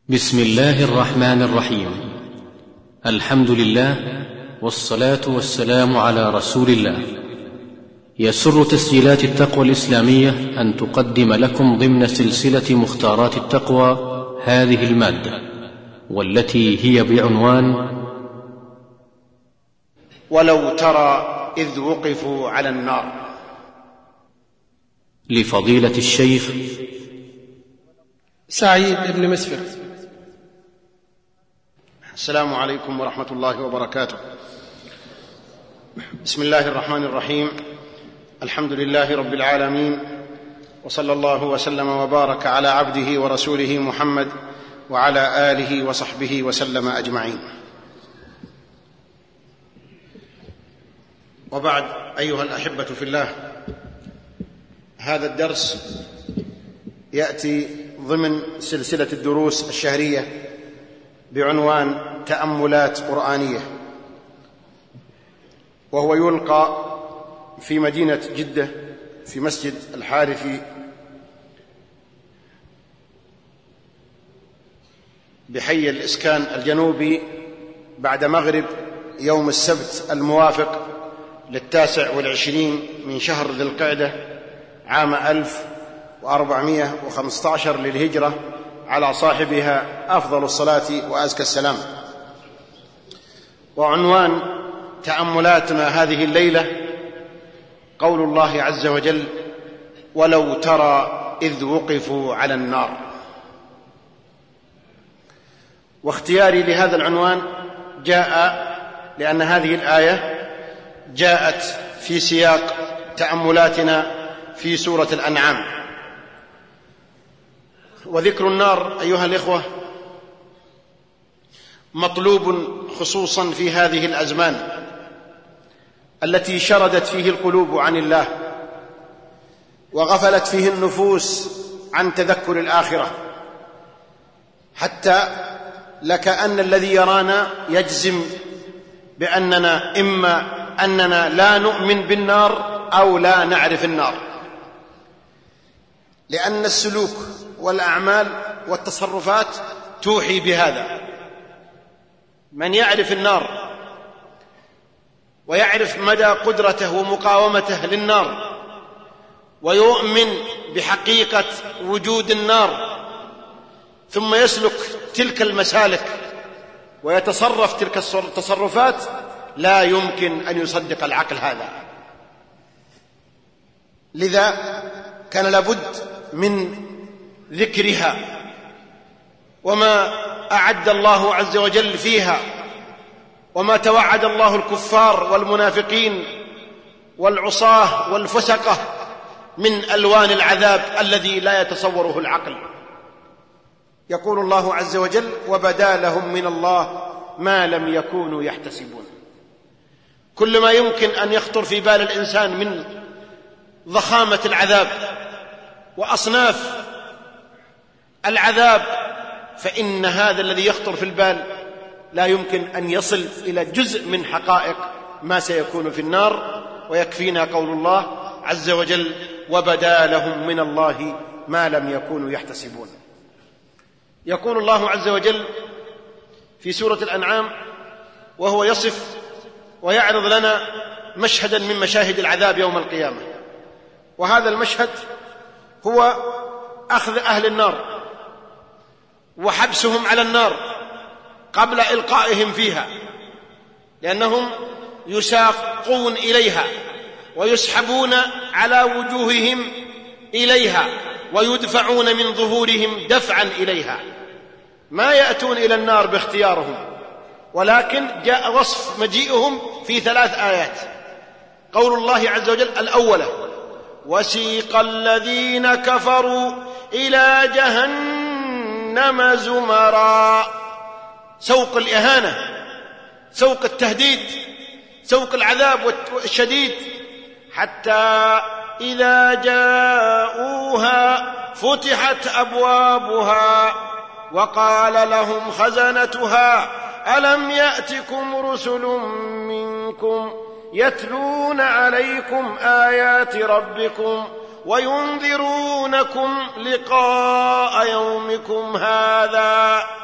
بسم الله الرحمن الرحيم. الحمد لله والصلاة والسلام على رسول الله. يسر تسجيلات التقوى الإسلامية أن تقدم لكم ضمن سلسلة مختارات التقوى هذه المادة، والتي هي بعنوان ولو ترى إذ وقفوا على النار، لفضيلة الشيخ سعيد بن مسفر. السلام عليكم ورحمة الله وبركاته. بسم الله الرحمن الرحيم. الحمد لله رب العالمين، وصلى الله وسلم وبارك على عبده ورسوله محمد وعلى آله وصحبه وسلم أجمعين. وبعد، أيها الأحبة في الله، هذا الدرس يأتي ضمن سلسلة الدروس الشهرية بعنوان تأملات قرآنية، وهو يلقى في مدينة جدة في مسجد الحارثي بحي الإسكان الجنوبي بعد مغرب يوم السبت الموافق 29 من شهر ذي القعدة عام 1415 للهجرة، على صاحبها أفضل الصلاة وأزكى السلام. وعنوان تأملاتنا هذه الليلة قول الله عز وجل: ولو ترى إذ وقفوا على النار. واختياري لهذا العنوان جاء لأن هذه الآية جاءت في سياق تأملاتنا في سورة الأنعام. وذكر النار أيها الإخوة مطلوب خصوصا في هذه الأزمان التي شردت فيه القلوب عن الله، وغفلت فيه النفوس عن تذكر الآخرة، حتى لكأن الذي يرانا يجزم بأننا إما أننا لا نؤمن بالنار أو لا نعرف النار، لأن السلوك والأعمال والتصرفات توحي بهذا. من يعرف النار ويعرف مدى قدرته ومقاومته للنار ويؤمن بحقيقة وجود النار، ثم يسلك تلك المسالك ويتصرف تلك التصرفات، لا يمكن أن يصدق العقل هذا. لذا كان لابد من ذكرها وما أعد الله عز وجل فيها، وما توعد الله الكفار والمنافقين والعصاة والفسقة من ألوان العذاب الذي لا يتصوره العقل. يقول الله عز وجل: وبدا لهم من الله ما لم يكونوا يحتسبون. كل ما يمكن أن يخطر في بال الإنسان من ضخامة العذاب وأصناف العذاب، فإن هذا الذي يخطر في البال لا يمكن أن يصل إلى جزء من حقائق ما سيكون في النار. ويكفينا قول الله عز وجل: وبدا لهم من الله ما لم يكونوا يحتسبون. يقول الله عز وجل في سورة الأنعام وهو يصف ويعرض لنا مشهدا من مشاهد العذاب يوم القيامة، وهذا المشهد هو أخذ أهل النار وحبسهم على النار قبل إلقائهم فيها، لأنهم يساقون إليها ويسحبون على وجوههم إليها ويدفعون من ظهورهم دفعا إليها. ما يأتون إلى النار باختيارهم، ولكن جاء وصف مجيئهم في 3 آيات. قول الله عز وجل الأولى: وسيق الذين كفروا إلى جهنم زمرا. سوق الإهانة، سوق التهديد، سوق العذاب الشديد، حتى إذا جاءوها فتحت أبوابها وقال لهم خزنتها ألم يأتكم رسل منكم يتلون عليكم آيات ربكم وينذرونكم لقاء يومكم هذا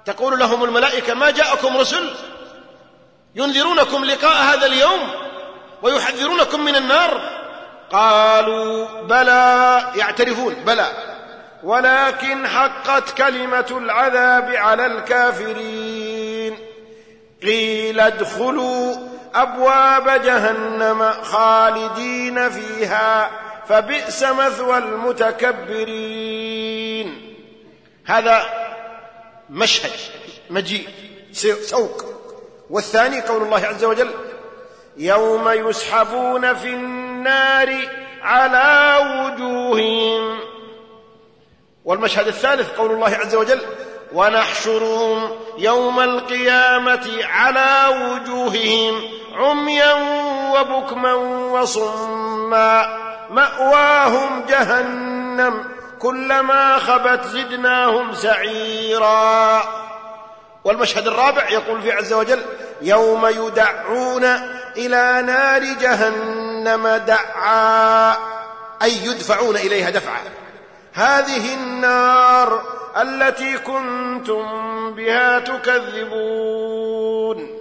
تقول لهم الملائكة: ما جاءكم رسل ينذرونكم لقاء هذا اليوم ويحذرونكم من النار؟ قالوا: بلى، يعترفون بلى، ولكن حقت كلمة العذاب على الكافرين. قيل ادخلوا أبواب جهنم خالدين فيها فبئس مثوى المتكبرين. هذا مشهد مجيء سوق. والثاني قول الله عز وجل: يوم يسحبون في النار على وجوههم. والمشهد الثالث قول الله عز وجل: ونحشرهم يوم القيامة على وجوههم عميا وبكما وصما مأواهم جهنم كلما خبت زدناهم سعيرا. والمشهد الرابع يقول فيه عز وجل: يوم يدعون إلى نار جهنم دعا، أي يدفعون إليها دفعا. هذه النار التي كنتم بها تكذبون.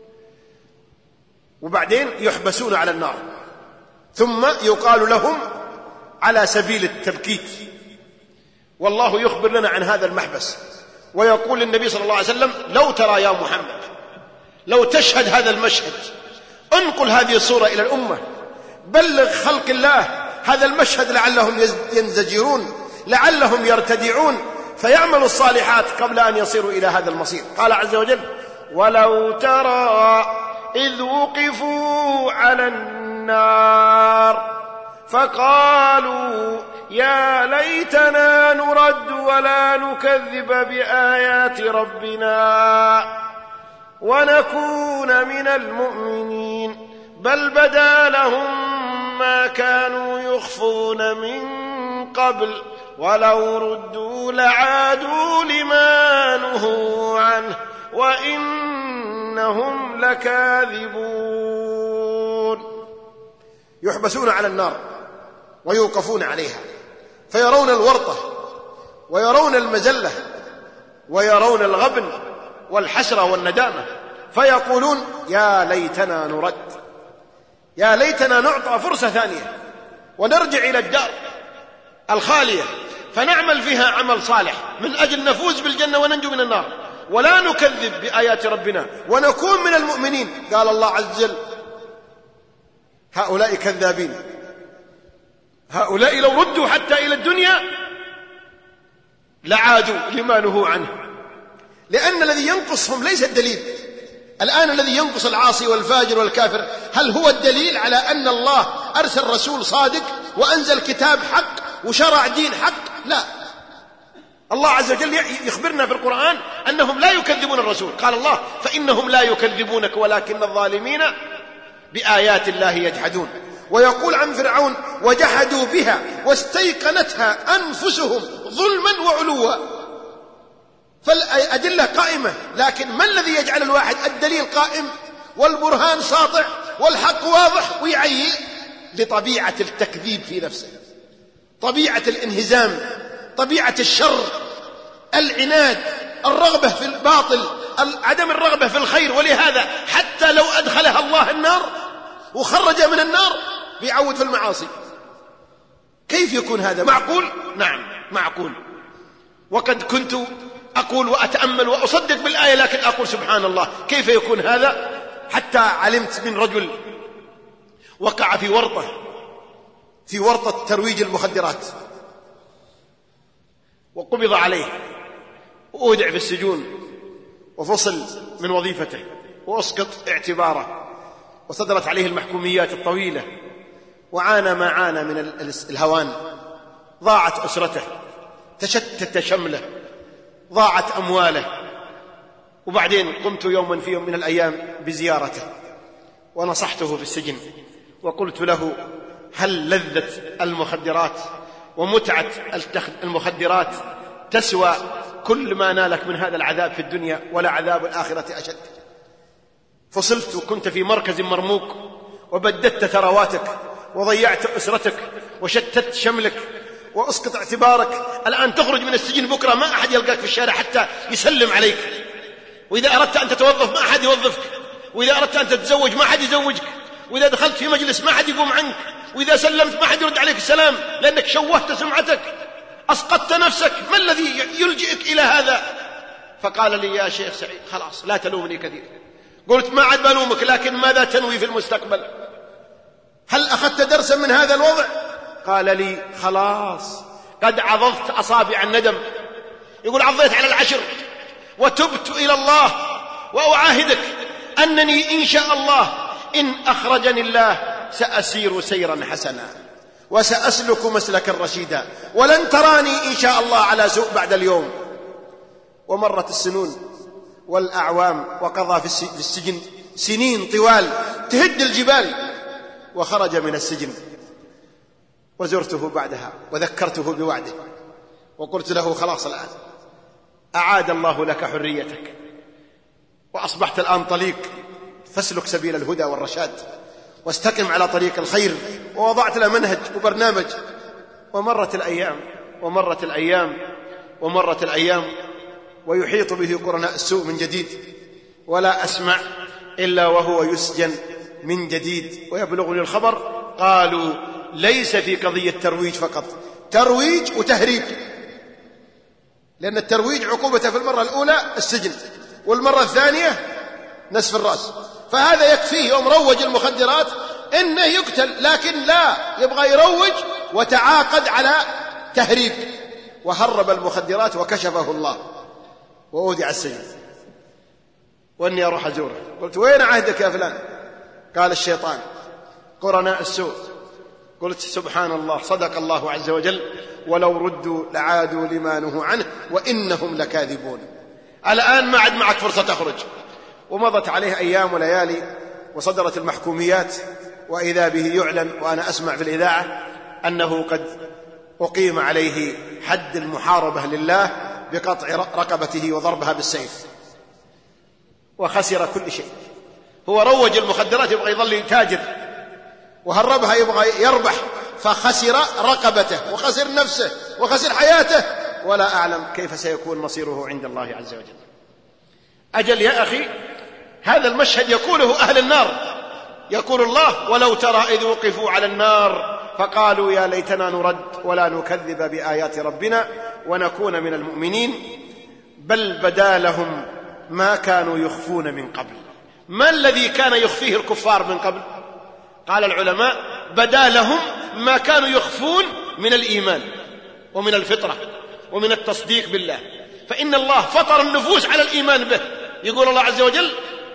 وبعدين يحبسون على النار، ثم يقال لهم على سبيل التبكيت. والله يخبر لنا عن هذا المحبس، ويقول للنبي صلى الله عليه وسلم: لو ترى يا محمد، لو تشهد هذا المشهد، انقل هذه الصورة إلى الأمة، بلغ خلق الله هذا المشهد لعلهم ينزجرون، لعلهم يرتدعون فيعملوا الصالحات قبل أن يصيروا إلى هذا المصير. قال عز وجل: ولو ترى إذ وقفوا على النار فقالوا يا ليتنا نرد ولا نكذب بآيات ربنا ونكون من المؤمنين بل بدا لهم ما كانوا يخفون من قبل ولو ردوا لعادوا لما نهوا عنه وإنهم لكاذبون. يحبسون على النار ويوقفون عليها فيرون الورطة ويرون المزلة ويرون الغبن والحسرة والندامة، فيقولون يا ليتنا نرد، يا ليتنا نعطى فرصة ثانية ونرجع إلى الدار الخالية فنعمل فيها عمل صالح من أجل نفوز بالجنة وننجو من النار ولا نكذب بآيات ربنا ونكون من المؤمنين. قال الله عز وجل: هؤلاء كذابين، هؤلاء لو ردوا حتى إلى الدنيا لعادوا لما نهوا عنه، لأن الذي ينقصهم ليس الدليل. الآن الذي ينقص العاصي والفاجر والكافر هل هو الدليل على أن الله أرسل رسول صادق وأنزل كتاب حق وشرع دين حق؟ لا، الله عز وجل يخبرنا في القرآن أنهم لا يكذبون الرسول. قال الله: فإنهم لا يكذبونك ولكن الظالمين بآيات الله يجحدون. ويقول عن فرعون: وجحدوا بها واستيقنتها أنفسهم ظلما وعلوا. فالأدلة قائمة، لكن ما الذي يجعل الواحد الدليل قائم والبرهان ساطع والحق واضح ويعيي؟ لطبيعة التكذيب في نفسه، طبيعة الانهزام، طبيعة الشر، العناد، الرغبة في الباطل، عدم الرغبة في الخير. ولهذا حتى لو أدخلها الله النار وخرج من النار بيعود في المعاصي. كيف يكون هذا؟ معقول؟ نعم معقول. وقد كنت أقول وأتأمل وأصدق بالآية، لكن أقول سبحان الله كيف يكون هذا؟ حتى علمت من رجل وقع في ورطة ترويج المخدرات وقبض عليه وأودع في السجون وفصل من وظيفته وأسقط اعتباره وصدرت عليه المحكوميات الطويلة وعانى ما عانى من الهوان. ضاعت أسرته، تشتت شمله، ضاعت أمواله. وبعدين قمت يوما في يوم من الأيام بزيارته ونصحته في السجن وقلت له: هل لذة المخدرات ومتعة المخدرات تسوى كل ما نالك من هذا العذاب في الدنيا ولا عذاب الآخرة أشد؟ فصلت وكنت في مركز مرموق وبددت ثرواتك وضيعت أسرتك وشتت شملك وأسقط اعتبارك. الآن تخرج من السجن بكرة ما أحد يلقاك في الشارع حتى يسلم عليك. وإذا أردت أن تتوظف ما أحد يوظفك، وإذا أردت أن تتزوج ما أحد يزوجك، وإذا دخلت في مجلس ما أحد يقوم عنك، وإذا سلمت ما أحد يرد عليك السلام، لأنك شوهت سمعتك، أسقطت نفسك. ما الذي يلجئك إلى هذا؟ فقال لي: يا شيخ سعيد خلاص لا تلومني كثير. قلت: ما عاد بلومك، لكن ماذا تنوي في المستقبل؟ هل أخذت درسا من هذا الوضع؟ قال لي: خلاص قد عضضت أصابع الندم. يقول: عضيت على 10 وتبت إلى الله، وأعاهدك أنني إن شاء الله إن أخرجني الله سأسير سيرا حسنا وسأسلك مسلكا رشيدا، ولن تراني إن شاء الله على سوء بعد اليوم. ومرت السنون والأعوام، وقضى في السجن سنين طوال تهد الجبال، وخرج من السجن. وزرته بعدها وذكرته بوعده وقلت له: خلاص الآن أعاد الله لك حريتك، وأصبحت الآن طليق، فاسلك سبيل الهدى والرشاد، واستقم على طريق الخير. ووضعت له منهج وبرنامج. ومرت الأيام ومرت الأيام ومرت الأيام، ويحيط به قرناء السوء من جديد، ولا أسمع إلا وهو يسجن من جديد. ويبلغني الخبر قالوا: ليس في قضية ترويج فقط، ترويج وتهريب، لأن الترويج عقوبته في المرة الأولى السجن، والمرة الثانية نسف الرأس. فهذا يكفيه يوم روج المخدرات إنه يقتل، لكن لا، يبغى يروج وتعاقد على تهريب. وهرب المخدرات وكشفه الله وأودع السجن. وأني أروح أزوره، قلت: وين عهدك يا فلان؟ قال: الشيطان، قرناء السوء. قلت: سبحان الله، صدق الله عز وجل، ولو ردوا لعادوا لما نهوا عنه وإنهم لكاذبون. الآن ما عاد معك فرصة تخرج. ومضت عليه أيام وليالي، وصدرت المحكوميات، وإذا به يعلن وأنا أسمع في الإذاعة أنه قد أقيم عليه حد المحاربة لله بقطع رقبته وضربها بالسيف، وخسر كل شيء. هو روج المخدرات يبغى يظل تاجر، وهربها يبغى يربح، فخسر رقبته وخسر نفسه وخسر حياته، ولا أعلم كيف سيكون مصيره عند الله عز وجل. أجل يا أخي، هذا المشهد يقوله أهل النار. يقول الله: ولو ترى إذ وقفوا على النار فقالوا يا ليتنا نرد ولا نكذب بآيات ربنا ونكون من المؤمنين بل بدا لهم ما كانوا يخفون من قبل. ما الذي كان يخفيه الكفار من قبل؟ قال العلماء: بدا لهم ما كانوا يخفون من الإيمان ومن الفطرة ومن التصديق بالله. فإن الله فطر النفوس على الإيمان به. يقول الله عز وجل: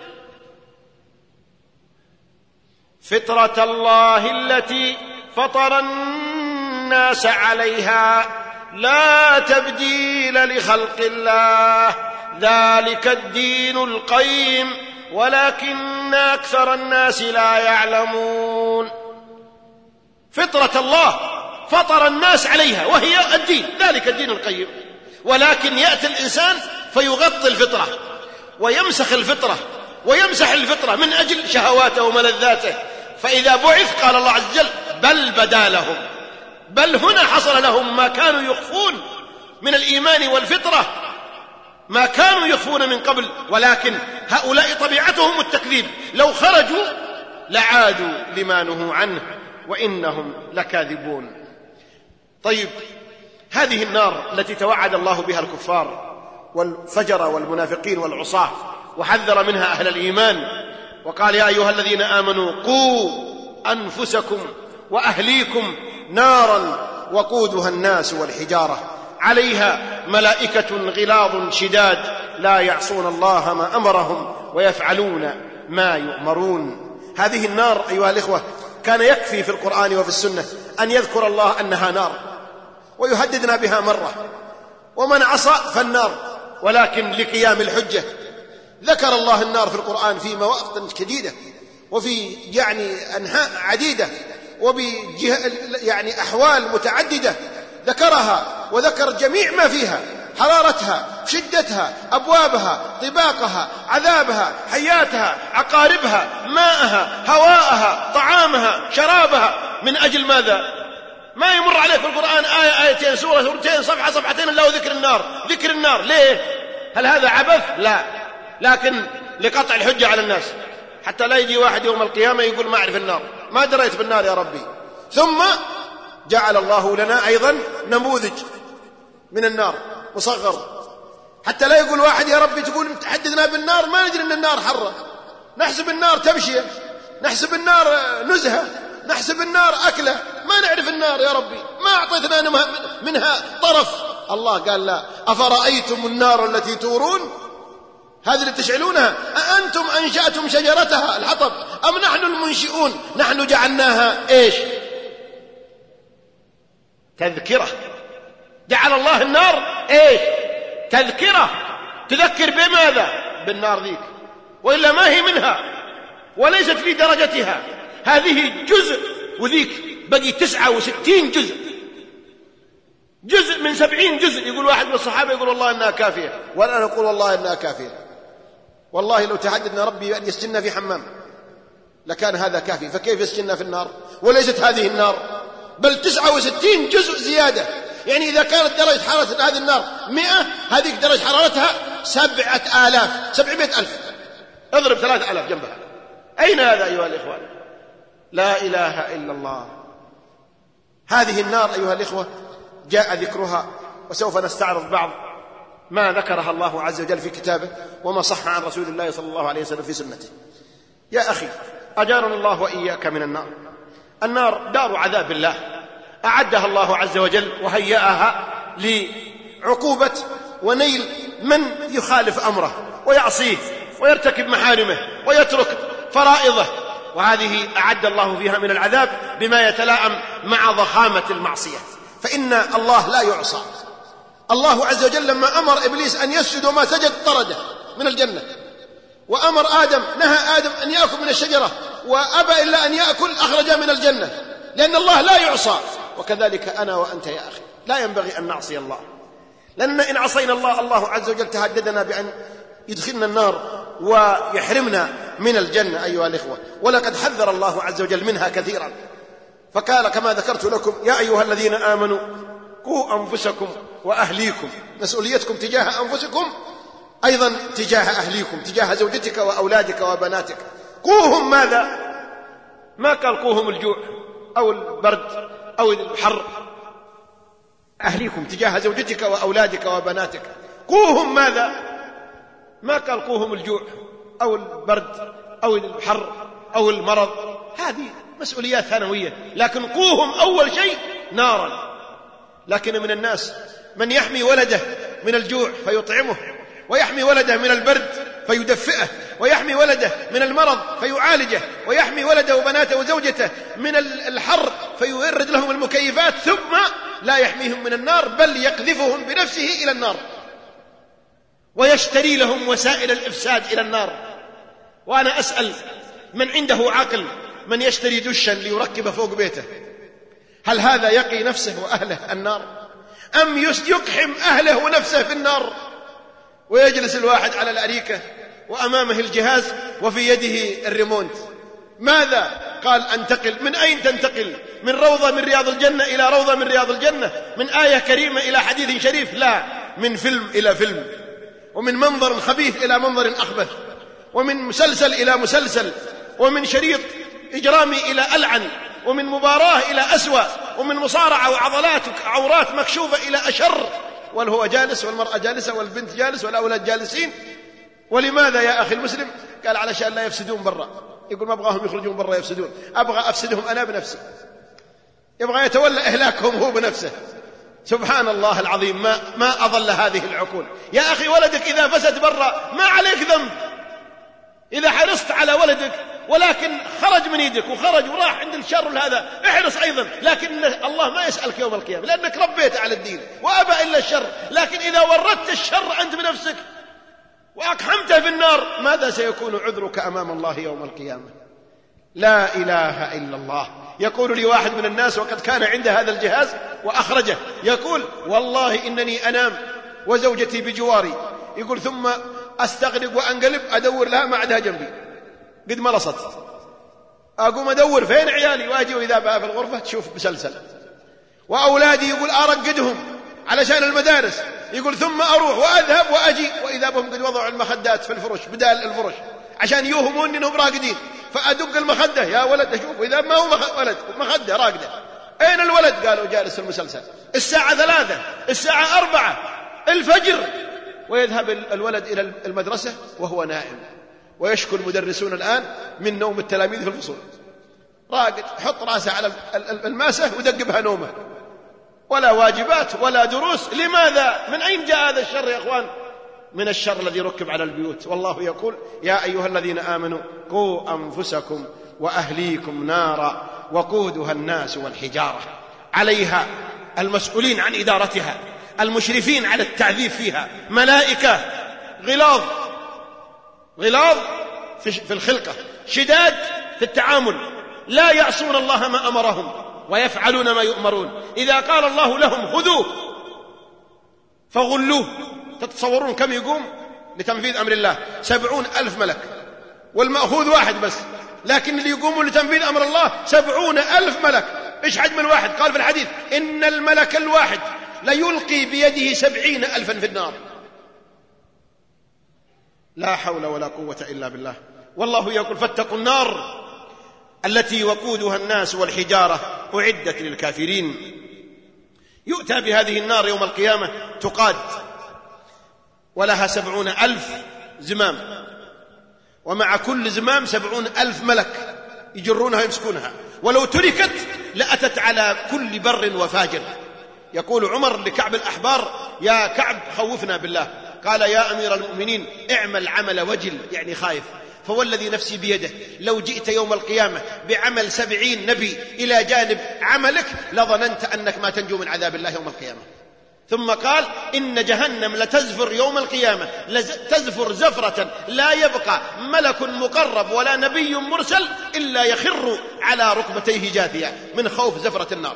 فطرة الله التي فطر الناس عليها لا تبديل لخلق الله ذلك الدين القيم ولكن أكثر الناس لا يعلمون. فطرة الله فطر الناس عليها وهي الدين، ذلك الدين القيم، ولكن يأتي الإنسان فيغطي الفطرة ويمسخ الفطرة ويمسح الفطرة من أجل شهواته وملذاته. فإذا بعث قال الله عز وجل: بل بدا لهم، بل هنا حصل لهم ما كانوا يخفون من الإيمان والفطرة، ما كانوا يخفون من قبل، ولكن هؤلاء طبيعتهم التكذيب، لو خرجوا لعادوا لما نهوا عنه وإنهم لكاذبون. طيب، هذه النار التي توعد الله بها الكفار والفجر والمنافقين والعصاة وحذر منها أهل الإيمان، وقال: يا أيها الذين آمنوا قوا أنفسكم وأهليكم نارا وقودها الناس والحجارة عليها ملائكة غلاظ شداد لا يعصون الله ما أمرهم ويفعلون ما يؤمرون. هذه النار أيها الإخوة كان يكفي في القرآن وفي السنة أن يذكر الله أنها نار ويهددنا بها مرة، ومن عصى فالنار، ولكن لقيام الحجة ذكر الله النار في القرآن في مواقف شديدة وفي أنحاء عديدة أحوال متعددة ذكرها، وذكر جميع ما فيها: حرارتها، شدتها، أبوابها، طباقها، عذابها، حياتها، عقاربها، ماءها، هواءها، طعامها، شرابها. من أجل ماذا؟ ما يمر عليك في القرآن آية، آيتين، سورة، سورتين، صفحة، صفحتين إلا وذكر النار. ذكر النار ليه؟ هل هذا عبث؟ لا، لكن لقطع الحجة على الناس، حتى لا يجي واحد يوم القيامة يقول ما أعرف النار، ما دريت بالنار يا ربي. ثم جعل الله لنا أيضا نموذج من النار مصغر، حتى لا يقول واحد يا ربي تقول تحدثنا بالنار ما ندري أن النار حرة، نحسب النار تمشية، نحسب النار نزهة، نحسب النار أكلة، ما نعرف النار يا ربي، ما أعطيتنا منها طرف. الله قال لا، أفرأيتم النار التي تورون، هذه اللي تشعلونها أأنتم أنشأتم شجرتها الحطب أم نحن المنشئون؟ نحن جعلناها إيش؟ تذكرة. جعل الله النار إيش؟ تذكرة، تذكر بماذا؟ بالنار ذيك، وإلا ما هي منها وليست في درجتها، هذه جزء وذيك بقي 69 جزء، جزء من 70 جزء. يقول واحد من الصحابة يقول والله إنها كافية، وأنا نقول والله إنها كافية. والله لو تحدثنا ربي أن يسجننا في حمام لكان هذا كافي، فكيف يسجننا في النار؟ وليست هذه النار بل 69 جزء زيادة. يعني إذا كانت درجة حرارة هذه النار 100، هذه درجة حرارتها 7000 700,000، اضرب 3000 جنبها. أين هذا أيها الإخوان؟ لا إله إلا الله. هذه النار أيها الإخوة جاء ذكرها، وسوف نستعرض بعض ما ذكرها الله عز وجل في كتابه وما صح عن رسول الله صلى الله عليه وسلم في سنته. يا أخي أجارنا الله وإياك من النار. النار دار عذاب الله أعدها الله عز وجل وهيأها لعقوبة ونيل من يخالف أمره ويعصيه ويرتكب محارمه ويترك فرائضه، وهذه أعد الله فيها من العذاب بما يتلائم مع ضخامة المعصية. فإن الله لا يعصى. الله عز وجل لما أمر إبليس أن يسجد وما سجد طرده من الجنة، وأمر آدم نهى آدم أن يأكل من الشجرة وأبى إلا أن يأكل أخرج من الجنة، لأن الله لا يعصى. وكذلك أنا وأنت يا أخي لا ينبغي أن نعصي الله، لأن إن عصينا الله، الله عز وجل تهددنا بأن يدخلنا النار ويحرمنا من الجنة أيها الإخوة. ولقد حذر الله عز وجل منها كثيرا، فقال كما ذكرت لكم يا أيها الذين آمنوا قوا أنفسكم وأهليكم. مسؤوليتكم تجاه أنفسكم أيضا تجاه أهليكم، تجاه زوجتك وأولادك وبناتك. قوهم ماذا؟ ما قال قوهم الجوع أو البرد أو الحر. أهليكم تجاه زوجتك وأولادك وبناتك. قوهم ماذا؟ ما قال قوهم الجوع أو البرد أو الحر أو المرض، هذه مسؤوليات ثانوية، لكن قوهم أول شيء نارا. لكن من الناس من يحمي ولده من الجوع فيطعمه، ويحمي ولده من البرد فيدفئه، ويحمي ولده من المرض فيعالجه، ويحمي ولده وبناته وزوجته من الحر فيورد لهم المكيفات، ثم لا يحميهم من النار بل يقذفهم بنفسه إلى النار ويشتري لهم وسائل الإفساد إلى النار. وأنا أسأل من عنده عقل من يشتري دشا ليركب فوق بيته، هل هذا يقي نفسه وأهله النار، أم يقحم أهله ونفسه في النار؟ ويجلس الواحد على الأريكة وأمامه الجهاز وفي يده الريموت. ماذا؟ قال أنتقل. من أين تنتقل؟ من روضة من رياض الجنة إلى روضة من رياض الجنة، من آية كريمة إلى حديث شريف؟ لا، من فيلم إلى فيلم، ومن منظر خبيث إلى منظر أخبث، ومن مسلسل إلى مسلسل، ومن شريط إجرامي إلى ألعن، ومن مباراة إلى أسوأ، ومن مصارعة وعضلات وعورات مكشوفة إلى أشر. والهو جالس والمرأة جالسة والبنت جالس والأولاد جالسين. ولماذا يا أخي المسلم؟ قال علشان لا يفسدون برا. يقول ما أبغاهم يخرجون برا يفسدون، أبغى أفسدهم أنا بنفسي. يبغى يتولى إهلاكهم هو بنفسه. سبحان الله العظيم، ما أضل هذه العقول. يا أخي ولدك إذا فسد برا ما عليك ذنب، إذا حرصت على ولدك ولكن خرج من يدك وخرج وراح عند الشر هذا احرص أيضا، لكن الله ما يسألك يوم القيامة لأنك ربيت على الدين وأبى إلا الشر. لكن إذا وردت الشر أنت بنفسك وأقحمته في النار، ماذا سيكون عذرك أمام الله يوم القيامة؟ لا إله إلا الله. يقول لي واحد من الناس وقد كان عند هذا الجهاز وأخرجه، يقول والله إنني أنام وزوجتي بجواري، يقول ثم أستغرق وأنقلب أدور لها ما عندها جنبي قد ملصت، أقوم أدور فين عيالي وأجي وإذا بقى في الغرفة تشوف مسلسل. وأولادي يقول أرقدهم علشان المدارس، يقول ثم أروح وأذهب وأجي وإذا بهم قد وضعوا المخدات في الفرش بدال الفرش عشان يوهمون أنهم راقدين، فأدق المخدة يا ولد أشوف، وإذا ما هو ولد مخدة راقدة، أين الولد؟ قالوا جالس المسلسل. الساعة 3 الساعة 4 الفجر، ويذهب الولد إلى المدرسة وهو نائم، ويشكو المدرسون الآن من نوم التلاميذ في الفصول. راقد حط راسه على الماسة ودق بها نومه، ولا واجبات ولا دروس. لماذا؟ من أين جاء هذا الشر يا أخوان؟ من الشر الذي ركب على البيوت. والله يقول يا أيها الذين آمنوا قوا أنفسكم وأهليكم نارا وقودها الناس والحجارة، عليها المسؤولين عن إدارتها، المشرفين على التعذيب فيها، ملائكة غلاظ في الخلقة، شداد في التعامل، لا يعصون الله ما أمرهم ويفعلون ما يؤمرون. إذا قال الله لهم خذوه فغلوه. تتصورون كم يقوم لتنفيذ أمر الله؟ 70,000 ملك، والمأخوذ واحد بس، لكن اللي يقومون لتنفيذ أمر الله 70,000 ملك. إيش حجم الواحد؟ قال في الحديث إن الملك الواحد ليلقي بيده 70,000 في النار. لا حول ولا قوة إلا بالله. والله يقول فاتقوا النار التي وقودها الناس والحجارة أعدت للكافرين. يؤتى بهذه النار يوم القيامة تقاد، ولها 70,000 زمام، ومع كل زمام 70,000 ملك يجرونها يمسكونها، ولو تركت لأتت على كل بر وفاجر. يقول عمر لكعب الأحبار يا كعب خوفنا بالله، قال يا أمير المؤمنين اعمل عمل وجل، يعني خايف، فوالذي نفسي بيده لو جئت يوم القيامة بعمل 70 نبي إلى جانب عملك لظننت أنك ما تنجو من عذاب الله يوم القيامة. ثم قال إن جهنم لتزفر يوم القيامة، تزفر زفرة لا يبقى ملك مقرب ولا نبي مرسل إلا يخر على ركبتيه جاثيا من خوف زفرة النار.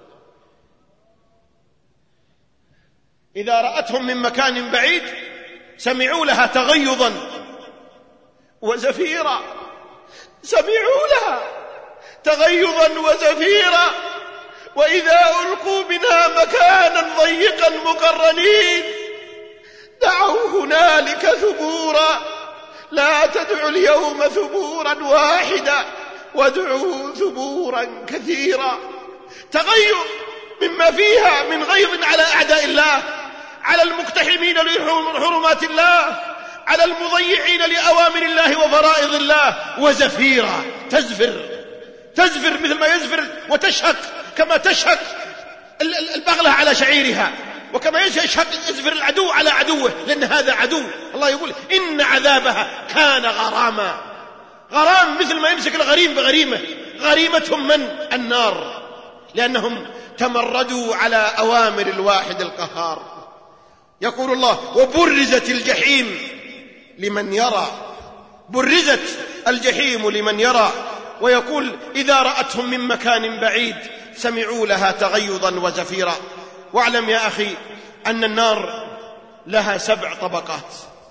إذا رأتهم من مكان بعيد سمعوا لها تغيظا وزفيرا، سمعوا لها تغيظا وزفيرا، وإذا ألقوا منها مكانا ضيقا مقرنين دعوا هنالك ثبورا، لا تدعوا اليوم ثبورا واحدا وادعوا ثبورا كثيرا. تغيظ مما فيها من غيظ على أعداء الله، على المقتحمين لحرمات الله، على المضيعين لأوامر الله وفرائض الله، وزفيرا تزفر مثل ما يزفر وتشهق، كما تشهق البغلة على شعيرها، وكما يزفر العدو على عدوه، لأن هذا عدو. الله يقول إن عذابها كان غراما. غرام مثل ما يمسك الغريم بغريمه، غريمتهم من؟ النار، لأنهم تمردوا على أوامر الواحد القهار. يقول الله وبرزت الجحيم لمن يرى، برزت الجحيم لمن يرى. ويقول إذا رأتهم من مكان بعيد سمعوا لها تغيظا وزفيرا. واعلم يا أخي أن النار لها 7 طبقات،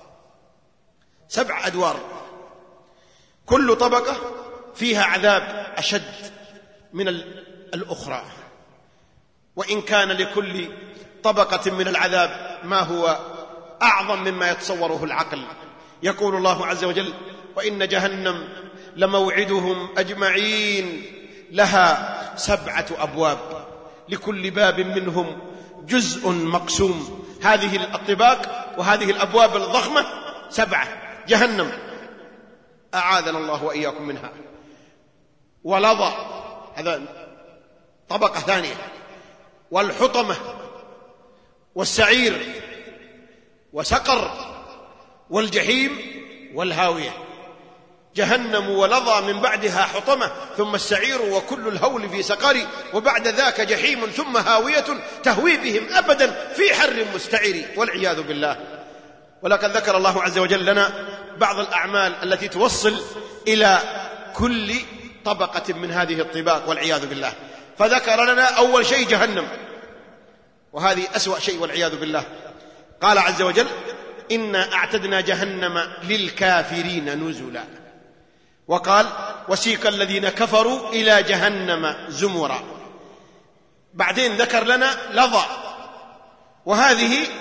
7 أدوار، كل طبقة فيها عذاب أشد من الأخرى، وإن كان لكل طبقة من العذاب ما هو أعظم مما يتصوره العقل. يقول الله عز وجل وإن جهنم لموعدهم أجمعين لها 7 أبواب لكل باب منهم جزء مقسوم. هذه الطباق وهذه الأبواب الضخمة 7. جهنم أعاذنا الله وإياكم منها، ولظى هذا طبقة ثانية، والحطمة والسعير وسقر والجحيم والهاوية. جهنم ولظى، من بعدها حطمة، ثم السعير وكل الهول في سقر، وبعد ذاك جحيم ثم هاوية تهوي بهم أبدا في حر مستعر والعياذ بالله. ولقد ذكر الله عز وجل لنا بعض الأعمال التي توصل إلى كل طبقة من هذه الطباق والعياذ بالله. فذكر لنا أول شيء جهنم، وهذه أسوأ شيء والعياذ بالله. قال عز وجل إنا أعتدنا جهنم للكافرين نزلا، وقال وسيق الذين كفروا إلى جهنم زمرا. بعدين ذكر لنا لظى، وهذه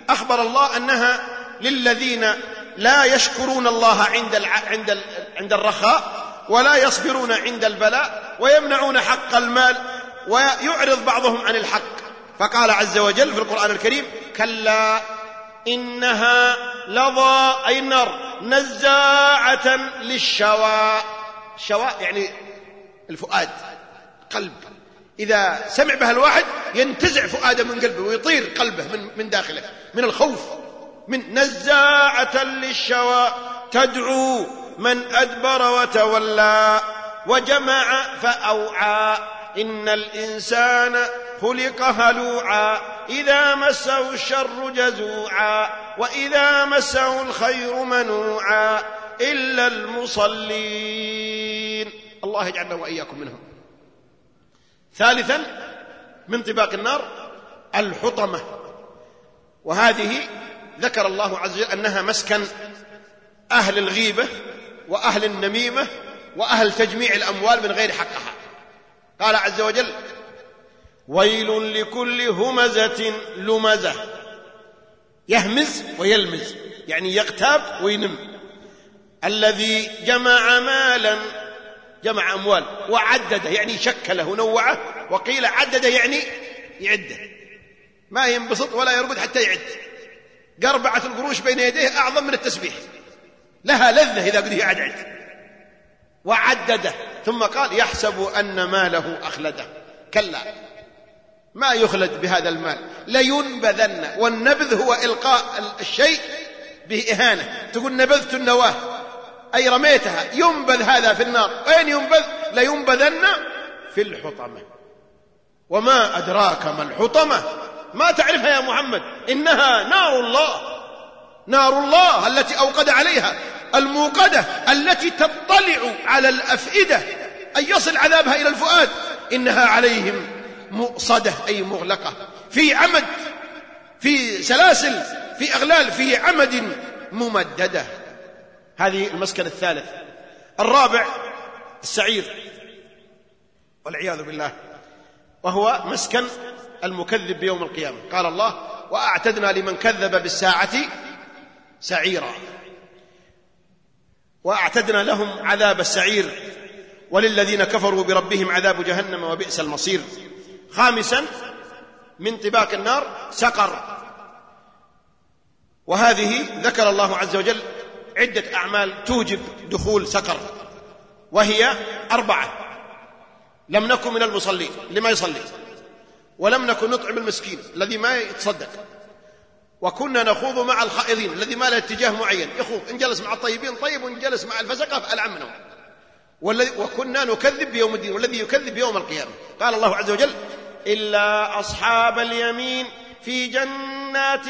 أخبر الله أنها للذين لا يشكرون الله عند الرخاء ولا يصبرون عند البلاء ويمنعون حق المال ويعرض بعضهم عن الحق. فقال عز وجل في القرآن الكريم: كلا إنها لظى، أي النار، نزاعة للشوى. الشوى يعني الفؤاد، قلب، إذا سمع بها الواحد ينتزع فؤاده من قلبه ويطير قلبه من داخله من الخوف. من نزاعة للشوى تدعو من أدبر وتولى وجمع فأوعى إن الإنسان خلق هلوعا إذا مسه الشر جزوعا وإذا مسه الخير منوعا إلا المصلين. الله يجعلنا وإياكم منهم. ثالثا من طباق النار الحطمة، وهذه ذكر الله عز وجل أنها مسكن أهل الغيبة وأهل النميمة وأهل تجميع الأموال من غير حقها. قال عز وجل: ويل لكل همزة لمزة. يهمز ويلمز يعني يغتاب وينم. الذي جمع مالا، جمع أموال، وعدده يعني شكله ونوعه، وقيل عدده يعني يعده، ما ينبسط ولا يرقد حتى يعد. قربعة القروش بين يديه أعظم من التسبيح، لها لذة إذا قد يعد. وعدده ثم قال: يحسب أن ماله أخلده. كلا، ما يخلد بهذا المال، لينبذن. والنبذ هو إلقاء الشيء بإهانة. تقول نبذت النواة أي رميتها، ينبذ هذا في النار. أين ينبذ؟ لينبذن في الحطمة. وما أدراك ما الحطمة؟ ما تعرفها يا محمد؟ إنها نار الله، نار الله التي أوقد عليها، الموقدة التي تطلع على الأفئدة أن يصل عذابها إلى الفؤاد. إنها عليهم مؤصدة أي مغلقة، في عمد، في سلاسل، في أغلال، في عمد ممددة. هذه المسكن الثالث. الرابع السعير والعياذ بالله، وهو مسكن المكذب بيوم القيامة. قال الله: وأعتدنا لمن كذب بالساعة سعيرا. وأعتدنا لهم عذاب السعير وللذين كفروا بربهم عذاب جهنم وبئس المصير. خامسا من طباق النار سقر، وهذه ذكر الله عز وجل عدة أعمال توجب دخول سقر، وهي 4: لم نكن من المصلين اللي ما يصلي، ولم نكن نطعم المسكين الذي ما يتصدق، وكنا نخوض مع الخائضين الذي ما له اتجاه معين يخوض، إن جلس مع الطيبين طيب وإن جلس مع الفسقة فألعن منهم، وكنا نكذب بيوم الدين والذي يكذب بيوم القيامة. قال الله عز وجل: إلا أصحاب اليمين في جنات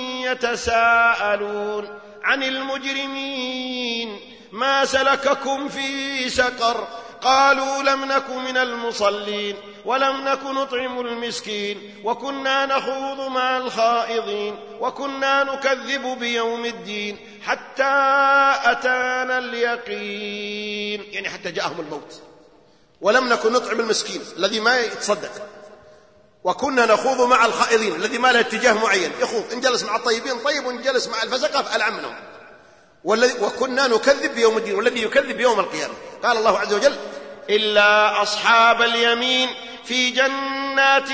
يتساءلون عن المجرمين ما سلككم في سقر قالوا لم نك من المصلين ولم نك نطعم المسكين وكنا نخوض مع الخائضين وكنا نكذب بيوم الدين حتى أتانا اليقين، يعني حتى جاءهم الموت. ولم نك نطعم المسكين الذي ما يتصدق، وكنا نخوض مع الخائضين الذي ما له اتجاه معين يخوض، إن جلس مع الطيبين طيب وإن جلس مع الفسقة فألعن منهم، وكنا نكذب بيوم الدين والذي يكذب بيوم القيامة. قال الله عز وجل: إلا أصحاب اليمين في جنات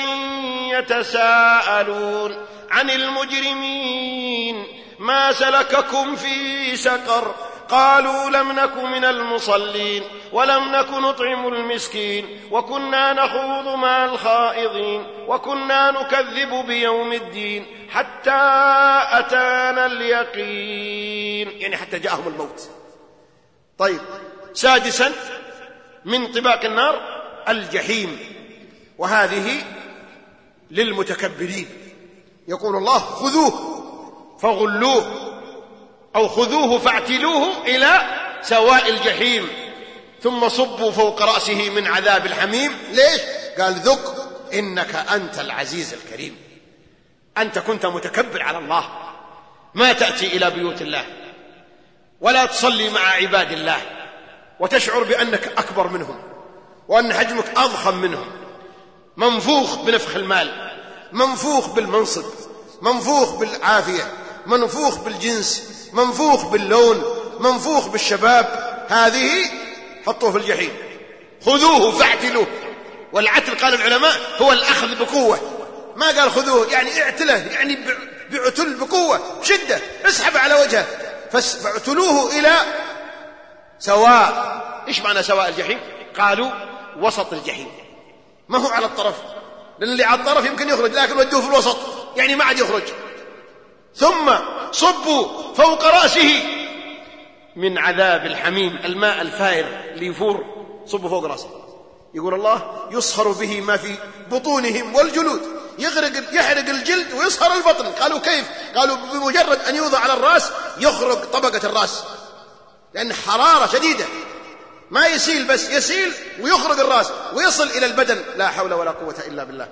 يتساءلون عن المجرمين ما سلككم في سقر قالوا لم نك من المصلين ولم نك نطعم المسكين وكنا نخوض مع الخائضين وكنا نكذب بيوم الدين حتى أتانا اليقين، يعني حتى جاءهم الموت. طيب، سادسا من طباق النار الجحيم، وهذه للمتكبرين. يقول الله: خذوه فغلوه، أو خذوه فاعتلوه إلى سواء الجحيم ثم صبوا فوق رأسه من عذاب الحميم. ليش؟ قال: ذق إنك أنت العزيز الكريم. أنت كنت متكبر على الله، ما تأتي إلى بيوت الله ولا تصلي مع عباد الله وتشعر بأنك أكبر منهم وأن حجمك أضخم منهم، منفوخ بنفخ المال، منفوخ بالمنصب، منفوخ بالعافية، منفوخ بالجنس، منفوخ باللون، منفوخ بالشباب، هذه حطوه في الجحيم، خذوه فاعتلوه. والعتل قال العلماء هو الأخذ بقوة، ما قال خذوه يعني اعتله، يعني بعتل بقوة بشدة، اسحب على وجهه، فاعتلوه إلى سواء. إيش معنى سواء الجحيم؟ قالوا وسط الجحيم، ما هو على الطرف، لأن اللي على الطرف يمكن يخرج، لكن ودوه في الوسط يعني ما عاد يخرج. ثم صبوا فوق رأسه من عذاب الحميم، الماء الفائر اللي يفور، صبوا فوق رأسه. يقول الله يصهر به ما في بطونهم والجلود، يحرق الجلد ويصهر البطن. قالوا كيف؟ قالوا بمجرد أن يوضع على الرأس يخرج طبقة الرأس، لأن حرارة شديدة، ما يسيل بس يسيل ويخرج الرأس ويصل إلى البدن، لا حول ولا قوة إلا بالله.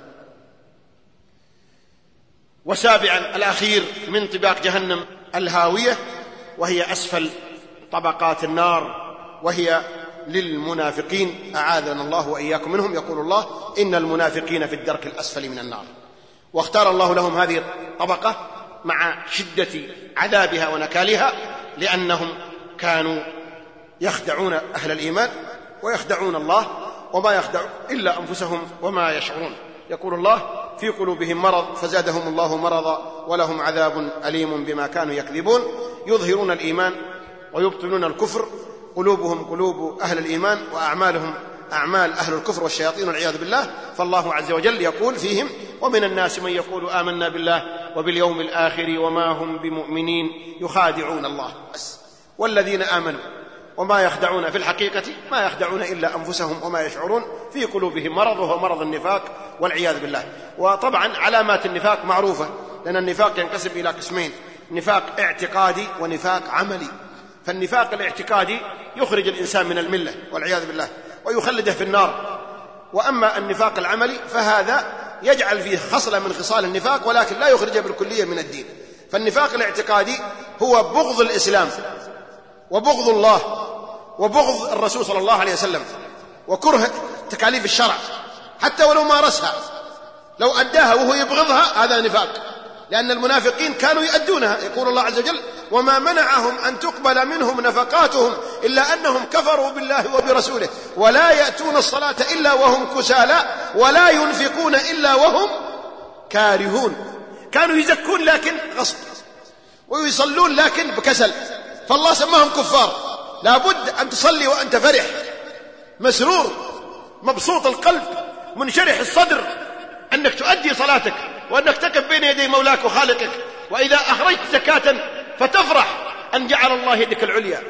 وسابعا الأخير من طباق جهنم الهاوية، وهي أسفل طبقات النار، وهي للمنافقين، أعاذنا الله وإياكم منهم. يقول الله إن المنافقين في الدرك الأسفل من النار. واختار الله لهم هذه الطبقة مع شدة عذابها ونكالها، لأنهم كانوا يخدعون أهل الإيمان ويخدعون الله، وما يخدعون إلا أنفسهم وما يشعرون. يقول الله في قلوبهم مرض فزادهم الله مرضا ولهم عذاب أليم بما كانوا يكذبون. يظهرون الإيمان ويبطنون الكفر، قلوبهم قلوب أهل الإيمان وأعمالهم أعمال أهل الكفر والشياطين والعياذ بالله. فالله عز وجل يقول فيهم ومن الناس من يقول آمنا بالله وباليوم الآخر وما هم بمؤمنين يخادعون الله بس. والذين آمنوا وما يخدعون في الحقيقة ما يخدعون إلا أنفسهم وما يشعرون، في قلوبهم مرض وهو مرض النفاق والعياذ بالله. وطبعا علامات النفاق معروفة، لأن النفاق ينقسم إلى قسمين، نفاق اعتقادي ونفاق عملي. فالنفاق الاعتقادي يخرج الإنسان من الملة والعياذ بالله ويخلده في النار، وأما النفاق العملي فهذا يجعل فيه خصلة من خصال النفاق ولكن لا يخرجه بالكلية من الدين. فالنفاق الاعتقادي هو بغض الإسلام وبغض الله وبغض الرسول صلى الله عليه وسلم وكره تكاليف الشرع، حتى ولو مارسها، لو أداها وهو يبغضها هذا نفاق، لأن المنافقين كانوا يؤدونها. يقول الله عز وجل وما منعهم أن تقبل منهم نفقاتهم إلا أنهم كفروا بالله وبرسوله ولا يأتون الصلاة إلا وهم كسالى ولا ينفقون إلا وهم كارهون. كانوا يزكون لكن غصب، ويصلون لكن بكسل، فالله سماهم كفار. لابد أن تصلي وأنت فرح مسرور مبسوط القلب منشرح الصدر أنك تؤدي صلاتك وأنك تقف بين يدي مولاك وخالقك، وإذا أخرجت زكاة فتفرح أن جعل الله يدك العليا